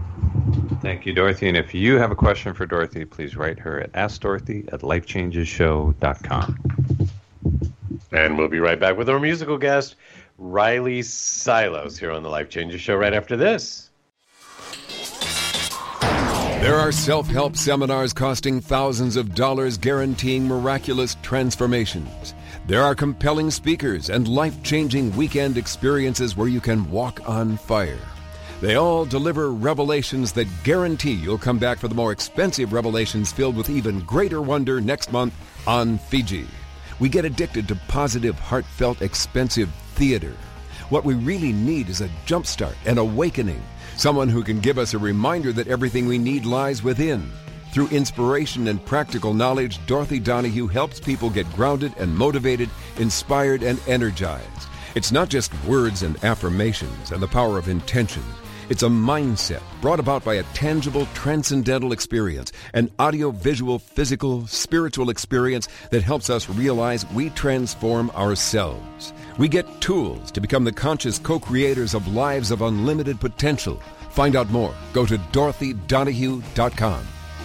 Thank you, Dorothy. And if you have a question for Dorothy, please write her at AskDorothy@LifeChangesShow.com. And we'll be right back with our musical guest, Riley Silos, here on the Life Changes Show right after this. There are self-help seminars costing thousands of dollars guaranteeing miraculous transformations. There are compelling speakers and life-changing weekend experiences where you can walk on fire. They all deliver revelations that guarantee you'll come back for the more expensive revelations filled with even greater wonder next month on Fiji. We get addicted to positive, heartfelt, expensive theater. What we really need is a jumpstart, an awakening, someone who can give us a reminder that everything we need lies within. Through inspiration and practical knowledge, Dorothy Donahue helps people get grounded and motivated, inspired and energized. It's not just words and affirmations and the power of intention. It's a mindset brought about by a tangible, transcendental experience, an audio-visual, physical, spiritual experience that helps us realize we transform ourselves. We get tools to become the conscious co-creators of lives of unlimited potential. Find out more. Go to DorothyDonahue.com.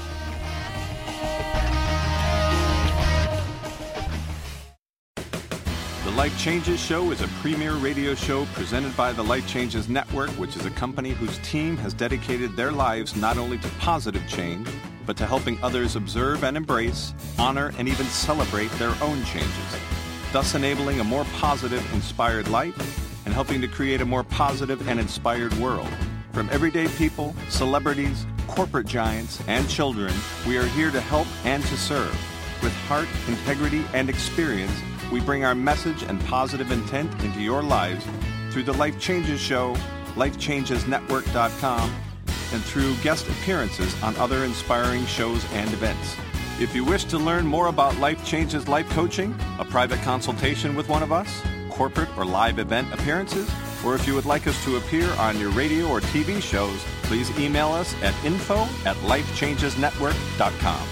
The Life Changes Show is a premier radio show presented by the Life Changes Network, which is a company whose team has dedicated their lives not only to positive change, but to helping others observe and embrace, honor, and even celebrate their own changes, thus enabling a more positive, inspired life and helping to create a more positive and inspired world. From everyday people, celebrities, corporate giants, and children, we are here to help and to serve. With heart, integrity, and experience, we bring our message and positive intent into your lives through the Life Changes Show lifechangesnetwork.com, and through guest appearances on other inspiring shows and events. If you wish to learn more about Life Changes Life Coaching, a private consultation with one of us, corporate or live event appearances, or if you would like us to appear on your radio or TV shows, please email us at info@lifechangesnetwork.com.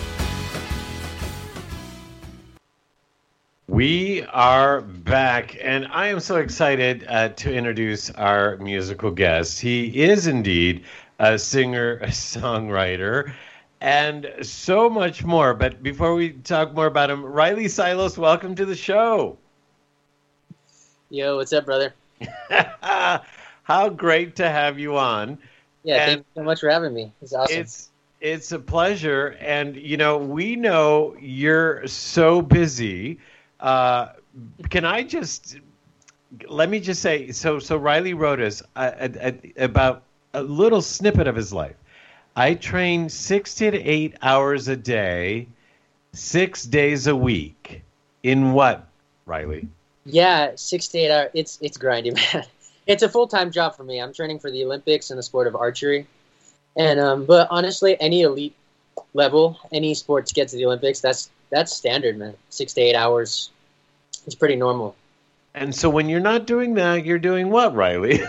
We are back, and I am so excited to introduce our musical guest. He is indeed a singer, a songwriter, and so much more. But before we talk more about him, Riley Silos, welcome to the show. Yo, what's up, brother? How great to have you on. Yeah, thank you so much for having me. It's awesome. It's a pleasure, and we know you're so busy. Let me just say, so Riley wrote us about a little snippet of his life. I train 6 to 8 hours a day, 6 days a week. In what, Riley? Yeah, 6 to 8 hours. It's grinding, man. It's a full-time job for me. I'm training for the Olympics in the sport of archery. And but honestly, any elite level, any sport to get to the Olympics, that's standard, man. 6 to 8 hours. It's pretty normal. And so when you're not doing that, you're doing what, Riley?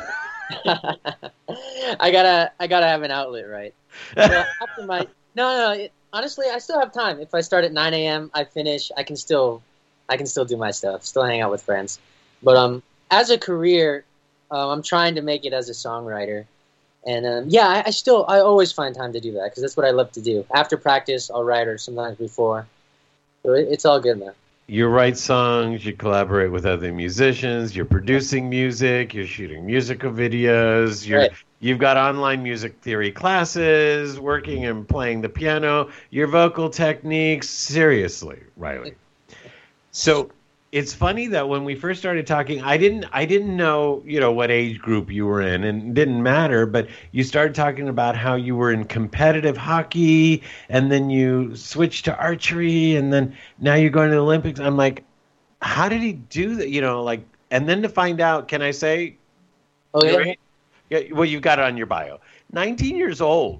I gotta have an outlet, right? So honestly, I still have time. If I start at 9 a.m., I finish. I can still do my stuff. Still hang out with friends. But as a career, I'm trying to make it as a songwriter. And I always find time to do that because that's what I love to do. After practice, I'll write, or sometimes before. So it's all good, man. You write songs, you collaborate with other musicians, you're producing music, you're shooting musical videos, you've got online music theory classes, working and playing the piano, your vocal techniques. Seriously, Riley. So it's funny that when we first started talking, I didn't know, what age group you were in, and it didn't matter, but you started talking about how you were in competitive hockey, and then you switched to archery, and then now you're going to the Olympics. I'm like, how did he do that? And then to find out, can I say? Oh, yeah. Yeah. Well, you've got it on your bio. 19 years old.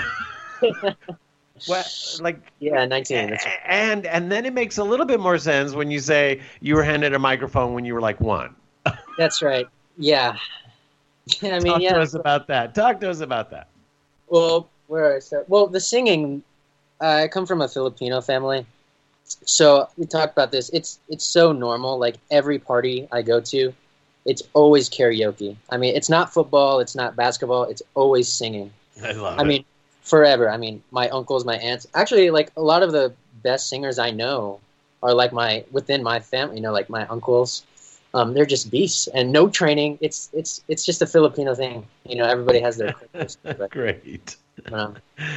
Well, 19. That's right. And then it makes a little bit more sense when you say you were handed a microphone when you were like 1. That's right. Yeah. Talk to us about that. Well, the singing. I come from a Filipino family, so we talked about this. It's so normal. Like every party I go to, it's always karaoke. I mean, it's not football, it's not basketball. It's always singing. I love it. Forever. I mean, my uncles, my aunts. Actually, a lot of the best singers I know are within my family. Like my uncles. They're just beasts and no training. It's just a Filipino thing. Everybody has their. Great. And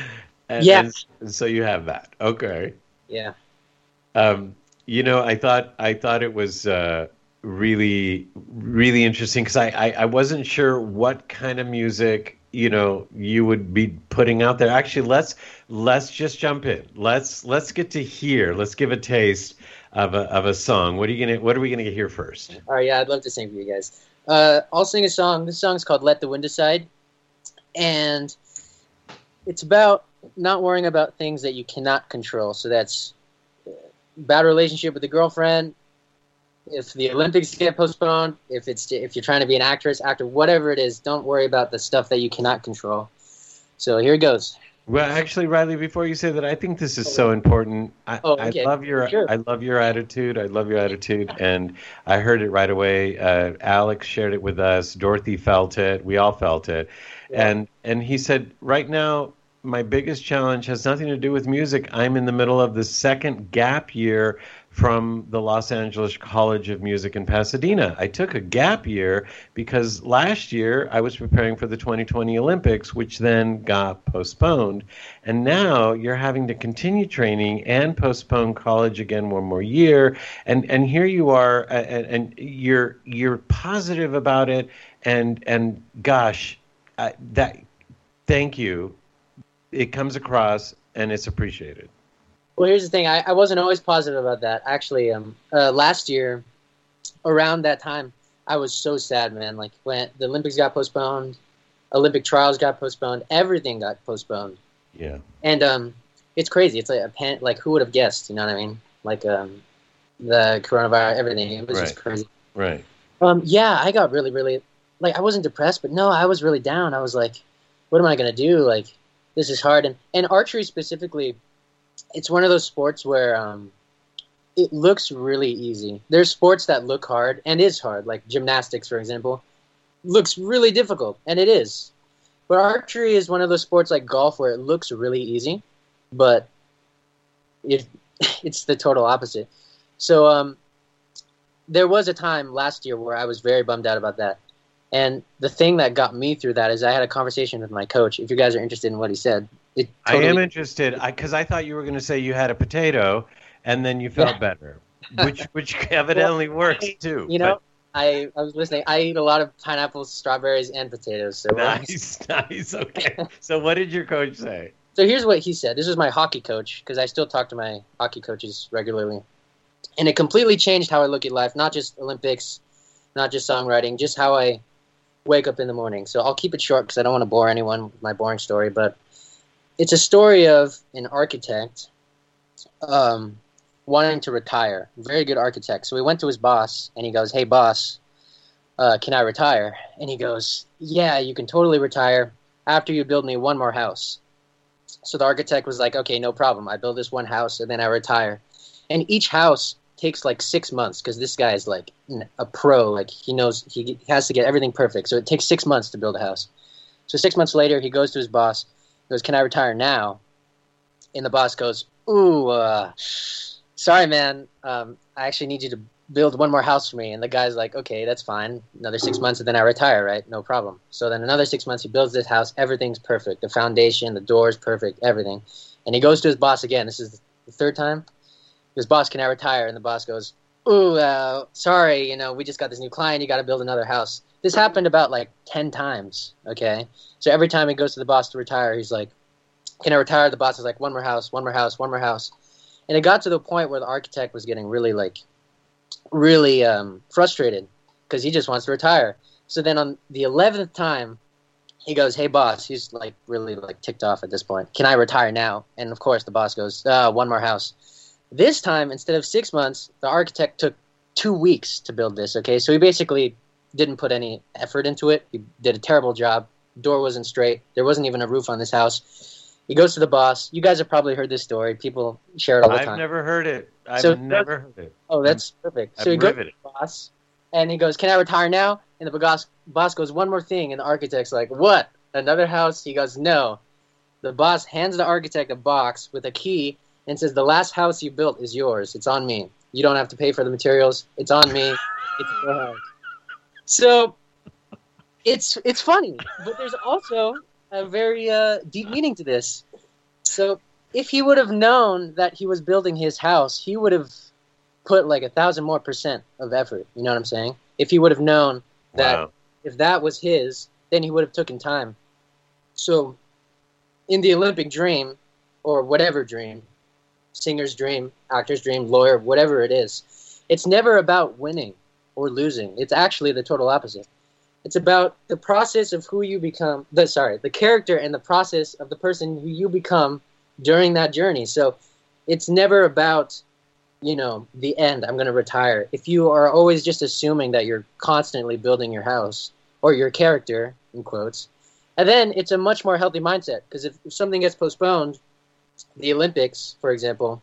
so you have that. Okay. Yeah. I thought it was really, really interesting because I wasn't sure what kind of music you would be putting out there. Actually, let's just jump in. Let's get to hear. Let's give a taste of a song. What are we gonna get here first? All right, yeah, I'd love to sing for you guys. I'll sing a song. This song's called "Let the Wind Decide," and it's about not worrying about things that you cannot control. So that's bad relationship with a girlfriend. If the Olympics get postponed, if you're trying to be an actor, whatever it is, don't worry about the stuff that you cannot control. So here it goes. Well, actually, Riley, before you say that, I think this is so important. I love your attitude. I love your attitude, and I heard it right away. Alex shared it with us. Dorothy felt it. We all felt it, and he said, right now, my biggest challenge has nothing to do with music. I'm in the middle of the second gap year from the Los Angeles College of Music in Pasadena. I took a gap year because last year I was preparing for the 2020 Olympics, which then got postponed. And now you're having to continue training and postpone college again one more year. And here you are, and you're positive about it. And gosh, thank you. It comes across and it's appreciated. Well, here's the thing. I wasn't always positive about that. Actually, last year, around that time, I was so sad, man. Like when the Olympics got postponed, Olympic trials got postponed, everything got postponed. Yeah. And it's crazy. It's like who would have guessed? You know what I mean? Like the coronavirus, everything. It was just crazy. Right. Yeah, I got really, really, like, I wasn't depressed, but no, I was really down. I was like, what am I going to do? Like, this is hard. And archery specifically, it's one of those sports where it looks really easy. There's sports that look hard and is hard, like gymnastics, for example, looks really difficult, and it is. But archery is one of those sports like golf where it looks really easy, but it's the total opposite. So there was a time last year where I was very bummed out about that. And the thing that got me through that is I had a conversation with my coach. If you guys are interested in what he said. I am interested, because I thought you were going to say you had a potato and then you felt better, which evidently works too. You know, I was listening. I eat a lot of pineapples, strawberries, and potatoes. So nice. Okay. So what did your coach say? So here's what he said. This was my hockey coach, because I still talk to my hockey coaches regularly. And it completely changed how I look at life, not just Olympics, not just songwriting, just how I wake up in the morning. So I'll keep it short because I don't want to bore anyone with my boring story. But it's a story of an architect wanting to retire. Very good architect. So he went to his boss, and he goes, hey, boss, can I retire? And he goes, yeah, you can totally retire after you build me one more house. So the architect was like, okay, no problem. I build this one house, and then I retire. And each house takes like 6 months because this guy is like a pro. Like he knows he has to get everything perfect. So it takes 6 months to build a house. So 6 months later, he goes to his boss, goes, can I retire now? And the boss goes, ooh, sorry, man. I actually need you to build one more house for me. And the guy's like, okay, that's fine. Another 6 months and then I retire, right? No problem. So then another 6 months, he builds this house. Everything's perfect. The foundation, the doors, perfect, everything. And he goes to his boss again. This is the third time. His boss, can I retire? And the boss goes, ooh, sorry, we just got this new client. You got to build another house. This happened about like 10 times, okay? So every time he goes to the boss to retire, he's like, can I retire? The boss is like, one more house, one more house, one more house. And it got to the point where the architect was getting really frustrated because he just wants to retire. So then on the 11th time, he goes, hey, boss, he's like really like ticked off at this point. Can I retire now? And of course the boss goes, one more house. This time, instead of 6 months, the architect took 2 weeks to build this, okay? So he basically didn't put any effort into it. He did a terrible job. Door wasn't straight. There wasn't even a roof on this house. He goes to the boss. You guys have probably heard this story. People share it all the time. I've never heard it. I've never heard it. Oh, that's perfect. So he goes to the boss, and he goes, can I retire now? And the boss goes, one more thing. And the architect's like, what? Another house? He goes, no. The boss hands the architect a box with a key and says, the last house you built is yours. It's on me. You don't have to pay for the materials. It's on me. It's your house. So it's funny, but there's also a very deep meaning to this. So if he would have known that he was building his house, he would have put like 1,000% more of effort. You know what I'm saying? If he would have known that if that was his, then he would have taken time. So in the Olympic dream, or whatever dream, singer's dream, actor's dream, lawyer, whatever it is, it's never about winning or losing. It's actually the total opposite. It's about the process of who you become, the character and the process of the person who you become during that journey. So it's never about, the end, I'm going to retire. If you are always just assuming that you're constantly building your house or your character, in quotes, and then it's a much more healthy mindset, because if something gets postponed, the Olympics, for example,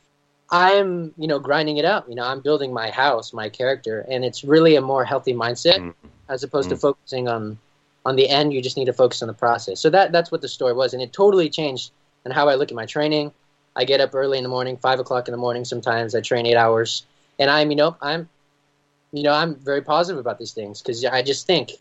I'm, grinding it out. I'm building my house, my character, and it's really a more healthy mindset as opposed to focusing on the end. You just need to focus on the process. So that's what the story was, and it totally changed on how I look at my training. I get up early in the morning, 5 o'clock in the morning. Sometimes I train 8 hours, and I'm very positive about these things, because I just think,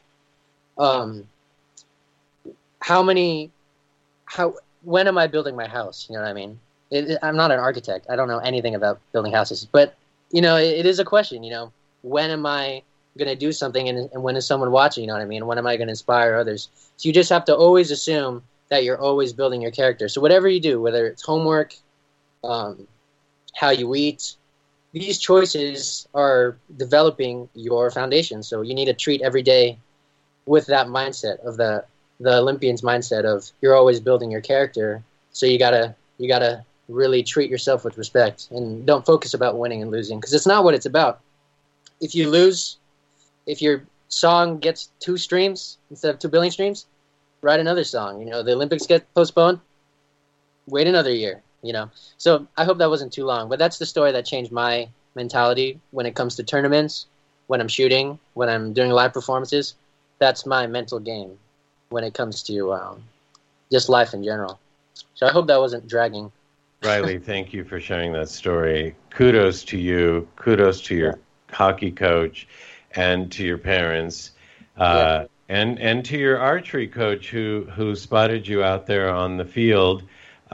when am I building my house? You know what I mean? I'm not an architect. I don't know anything about building houses. But, it is a question, when am I going to do something, and when is someone watching, you know what I mean? When am I going to inspire others? So you just have to always assume that you're always building your character. So whatever you do, whether it's homework, how you eat, these choices are developing your foundation. So you need to treat every day with that mindset of the Olympian's mindset of you're always building your character. So you gotta really treat yourself with respect and don't focus about winning and losing, because it's not what it's about. If you lose, if your song gets 2 streams instead of 2 billion streams, write another song. You know, the Olympics get postponed, wait another year, you know. So I hope that wasn't too long, but that's the story that changed my mentality when it comes to tournaments, when I'm shooting, when I'm doing live performances. That's my mental game when it comes to just life in general. So I hope that wasn't dragging. Riley, thank you for sharing that story. Kudos to you. Kudos to your hockey coach and to your parents. And to your archery coach who spotted you out there on the field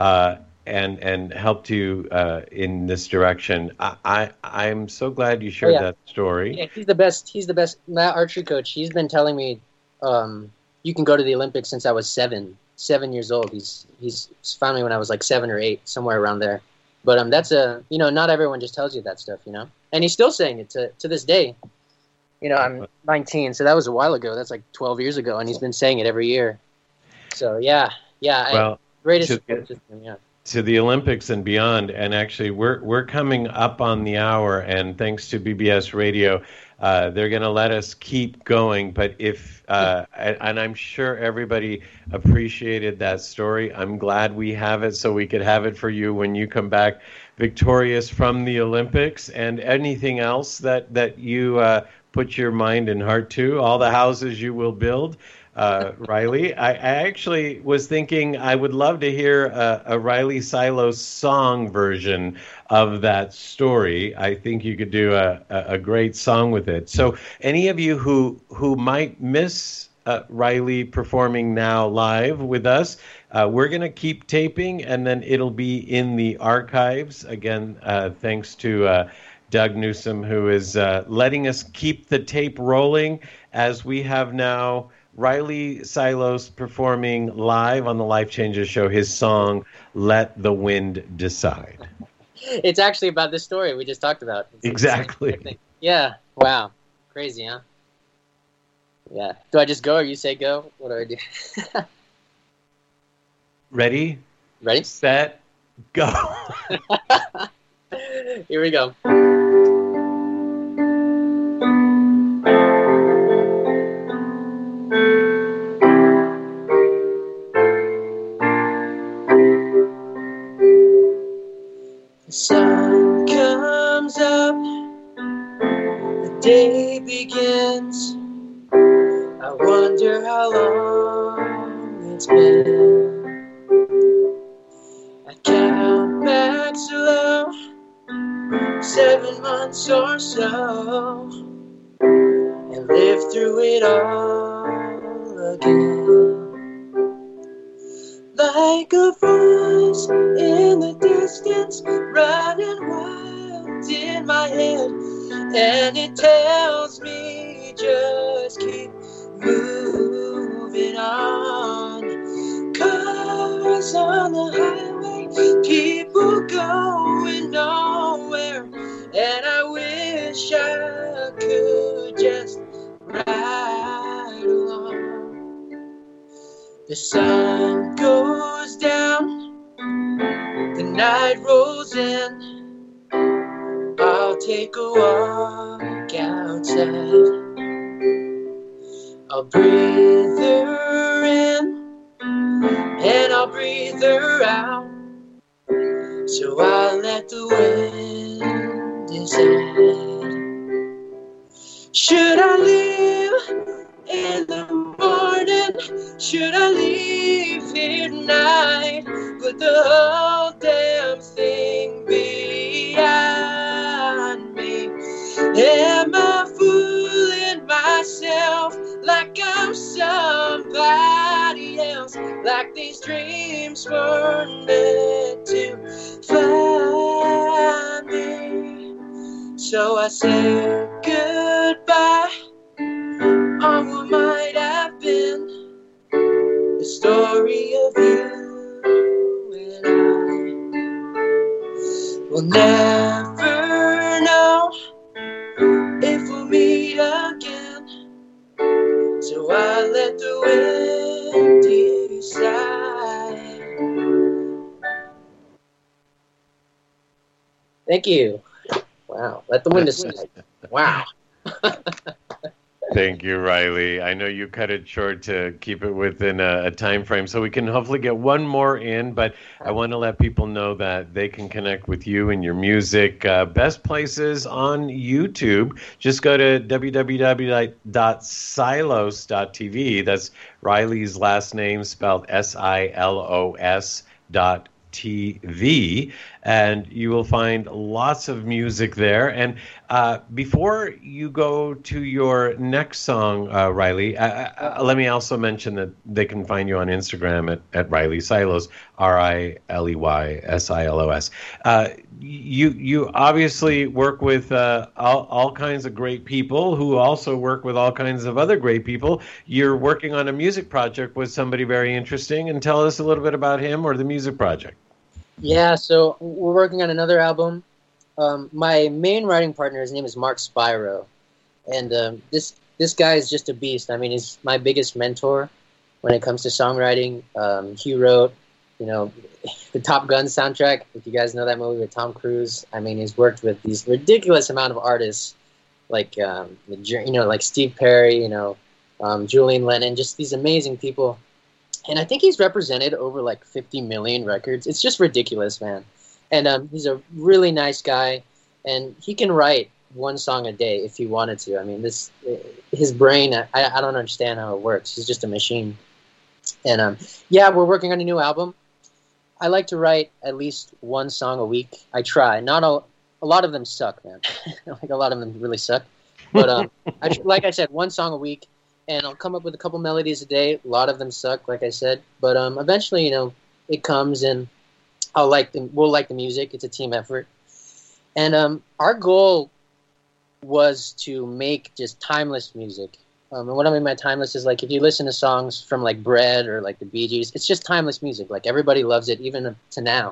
and helped you in this direction. I'm so glad you shared that story. Yeah, he's the best. He's the best. My archery coach, he's been telling me you can go to the Olympics since I was 7 years old. He's found me when I was like 7 or 8, somewhere around there. But that's not everyone just tells you that stuff, you know. And he's still saying it to this day. You know, I'm 19, so that was a while ago. That's like 12 years ago, and he's been saying it every year. So Well, greatest support system, yeah. To the Olympics and beyond, and actually we're coming up on the hour, and thanks to BBS Radio, they're going to let us keep going. But if and I'm sure everybody appreciated that story. I'm glad we have it so we could have it for you when you come back victorious from the Olympics, and anything else that you put your mind and heart to, all the houses you will build. Riley, I actually was thinking I would love to hear a Riley Silos song version of that story. I think you could do a great song with it. So any of you who might miss Riley performing now live with us, we're going to keep taping, and then it'll be in the archives. Again, thanks to Doug Newsom, who is letting us keep the tape rolling as we have now Riley Silos performing live on the Life Changes show his song, Let the Wind Decide. It's actually about this story we just talked about. Exactly. Yeah. Wow. Crazy, huh? Yeah. Do I just go or you say go? What do I do? Ready? Ready? Set, go. Here we go. The sun comes up, the day begins. I wonder how long it's been. I count back slow, 7 months or so, and live through it all again. Like a voice in the distance, running wild in my head, and it tells me just keep moving on. Cars on the highway, people going nowhere, and I wish I could just ride along. The sun goes down, the night rolls in, I'll take a walk outside. I'll breathe her in, and I'll breathe her out, so I'll let the wind decide. Should I live in the morning? Should I leave here tonight? Put the whole damn thing behind me. Am I fooling myself like I'm somebody else? Like these dreams were meant to find me. So I say goodbye on what might have been the story of you and I. We'll never know Thank you. Wow, let the wind decide. Wow. Thank you, Riley. I know you cut it short to keep it within a time frame, so we can hopefully get one more in, but I want to let people know that they can connect with you and your music. Best places on YouTube. Just go to www.silos.tv. That's Riley's last name spelled SILOS.TV, and you will find lots of music there. And before you go to your next song, Riley, let me also mention that they can find you on Instagram at Riley Silos, RILEYSILOS. You obviously work with all kinds of great people who also work with all kinds of other great people. You're working on a music project with somebody very interesting, and tell us a little bit about him or the music project. Yeah, so we're working on another album. My main writing partner, his name is Mark Spyro, and this guy is just a beast. I mean, he's my biggest mentor when it comes to songwriting. He wrote, the Top Gun soundtrack. If you guys know that movie with Tom Cruise, I mean, he's worked with these ridiculous amount of artists, like like Steve Perry, Julian Lennon, just these amazing people. And I think he's represented over like 50 million records. It's just ridiculous, man. And he's a really nice guy, and he can write one song a day if he wanted to. I mean, his brain, I don't understand how it works. He's just a machine. And we're working on a new album. I like to write at least one song a week. I try. Not a lot of them suck, man. Like a lot of them really suck. But like I said, one song a week. And I'll come up with a couple melodies a day. A lot of them suck, like I said. But eventually, it comes, and we'll like the music. It's a team effort. And our goal was to make just timeless music. And what I mean by timeless is, like, if you listen to songs from, like, Bread or, like, the Bee Gees, it's just timeless music. Like, everybody loves it, even to now.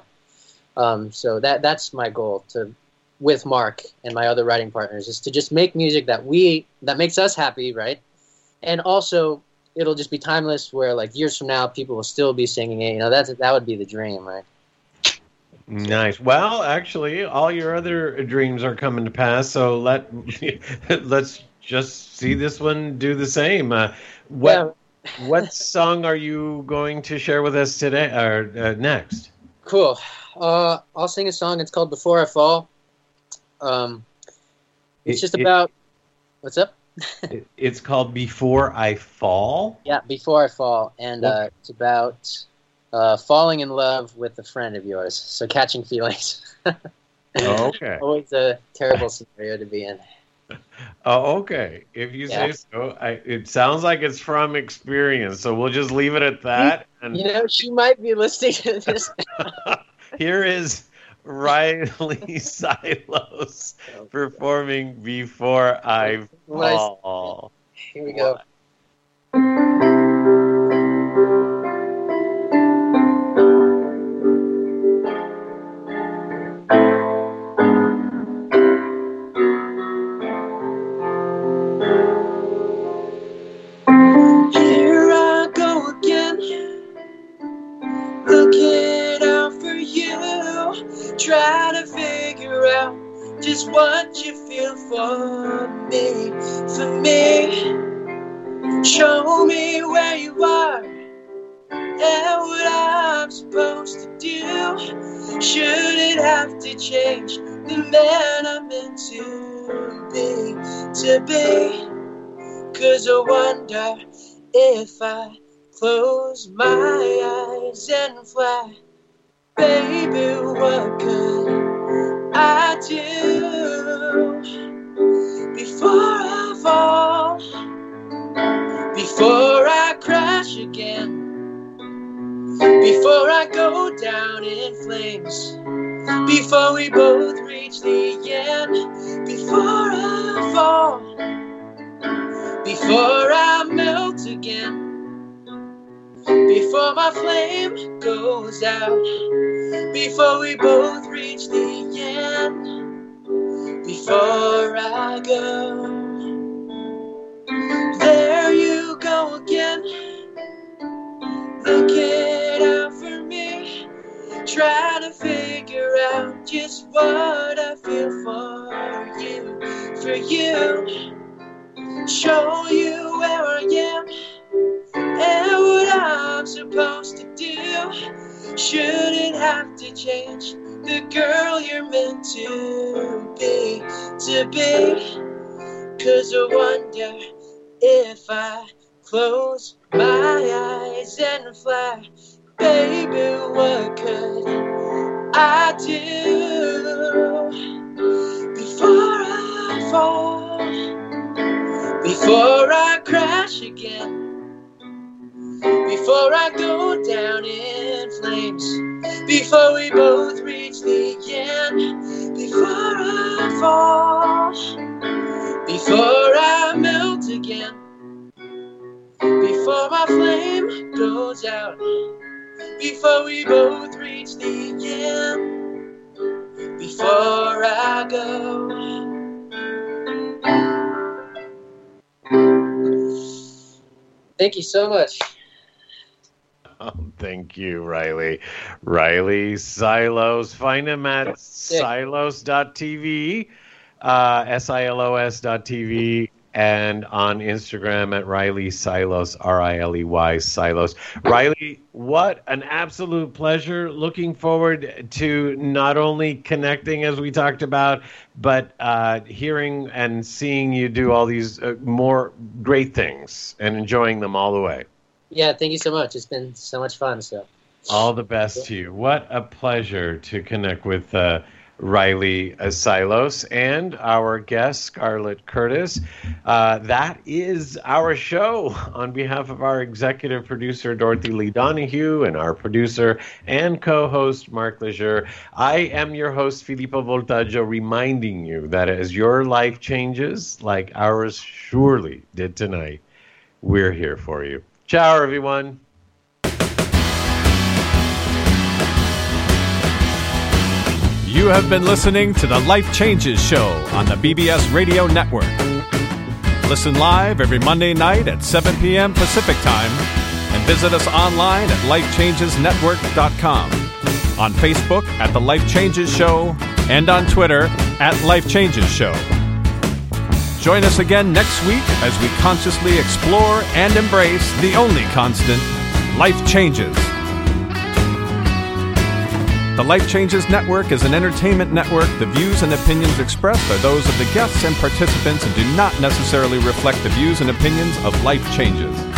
So that's my goal, with Mark and my other writing partners, is to just make music that makes us happy, right? And also, it'll just be timeless, where like years from now, people will still be singing it. That would be the dream, right? Nice. Well, actually, all your other dreams are coming to pass. So let's just see this one do the same. What song are you going to share with us today or next? Cool. I'll sing a song. It's called "Before I Fall." It's just about what's up. It's called "Before I Fall"? Yeah, "Before I Fall." And it's about falling in love with a friend of yours. So catching feelings. Oh, okay. Always a terrible scenario to be in. Oh, okay. If you say so. It sounds like it's from experience, so we'll just leave it at that. And she might be listening to this. Here is Riley Silos performing "Before I Fall." Here we go. Here I go again, looking out for you. Try to figure out just what you feel for me. Show me where you are and what I'm supposed to do. Should it have to change the man I'm meant to be? 'Cause I wonder if I close my eyes and fly. Baby, what could I do before I fall? Before I crash again? Before I go down in flames? Before we both reach the end? Before I fall? Before I melt again? Before my flame goes out? Before we both reach the end? Before I go? There you go again, looking out for me. Try to figure out just what I for you, show you where I am and what I'm supposed to do. Shouldn't have to change the girl you're meant to be. 'Cause I wonder if I close my eyes and fly, baby, what could I do before I fall, before I crash again, before I go down in flames, before we both reach the end, before I fall, before I melt again, before my flame goes out, before we both reach the end, before I go. Thank you so much. Oh, thank you, Riley. Riley Silos. Find him at silos.tv, silos.tv, and on Instagram at Riley Silos, Riley Silos. Riley, what an absolute pleasure. Looking forward to not only connecting as we talked about, but hearing and seeing you do all these more great things and enjoying them all the way. Yeah, thank you so much. It's been so much fun. So, all the best to you. What a pleasure to connect with Riley Silos and our guest, Scarlett Curtis. That is our show. On behalf of our executive producer, Dorothy Lee Donahue, and our producer and co-host, Mark Lejeune, I am your host, Filippo Voltaggio, reminding you that as your life changes, like ours surely did tonight, we're here for you. Ciao, everyone. You have been listening to the Life Changes Show on the BBS Radio Network. Listen live every Monday night at 7 p.m. Pacific Time and visit us online at lifechangesnetwork.com, on Facebook at The Life Changes Show, and on Twitter at Life Changes Show. Join us again next week as we consciously explore and embrace the only constant, life changes. The Life Changes Network is an entertainment network. The views and opinions expressed are those of the guests and participants and do not necessarily reflect the views and opinions of Life Changes.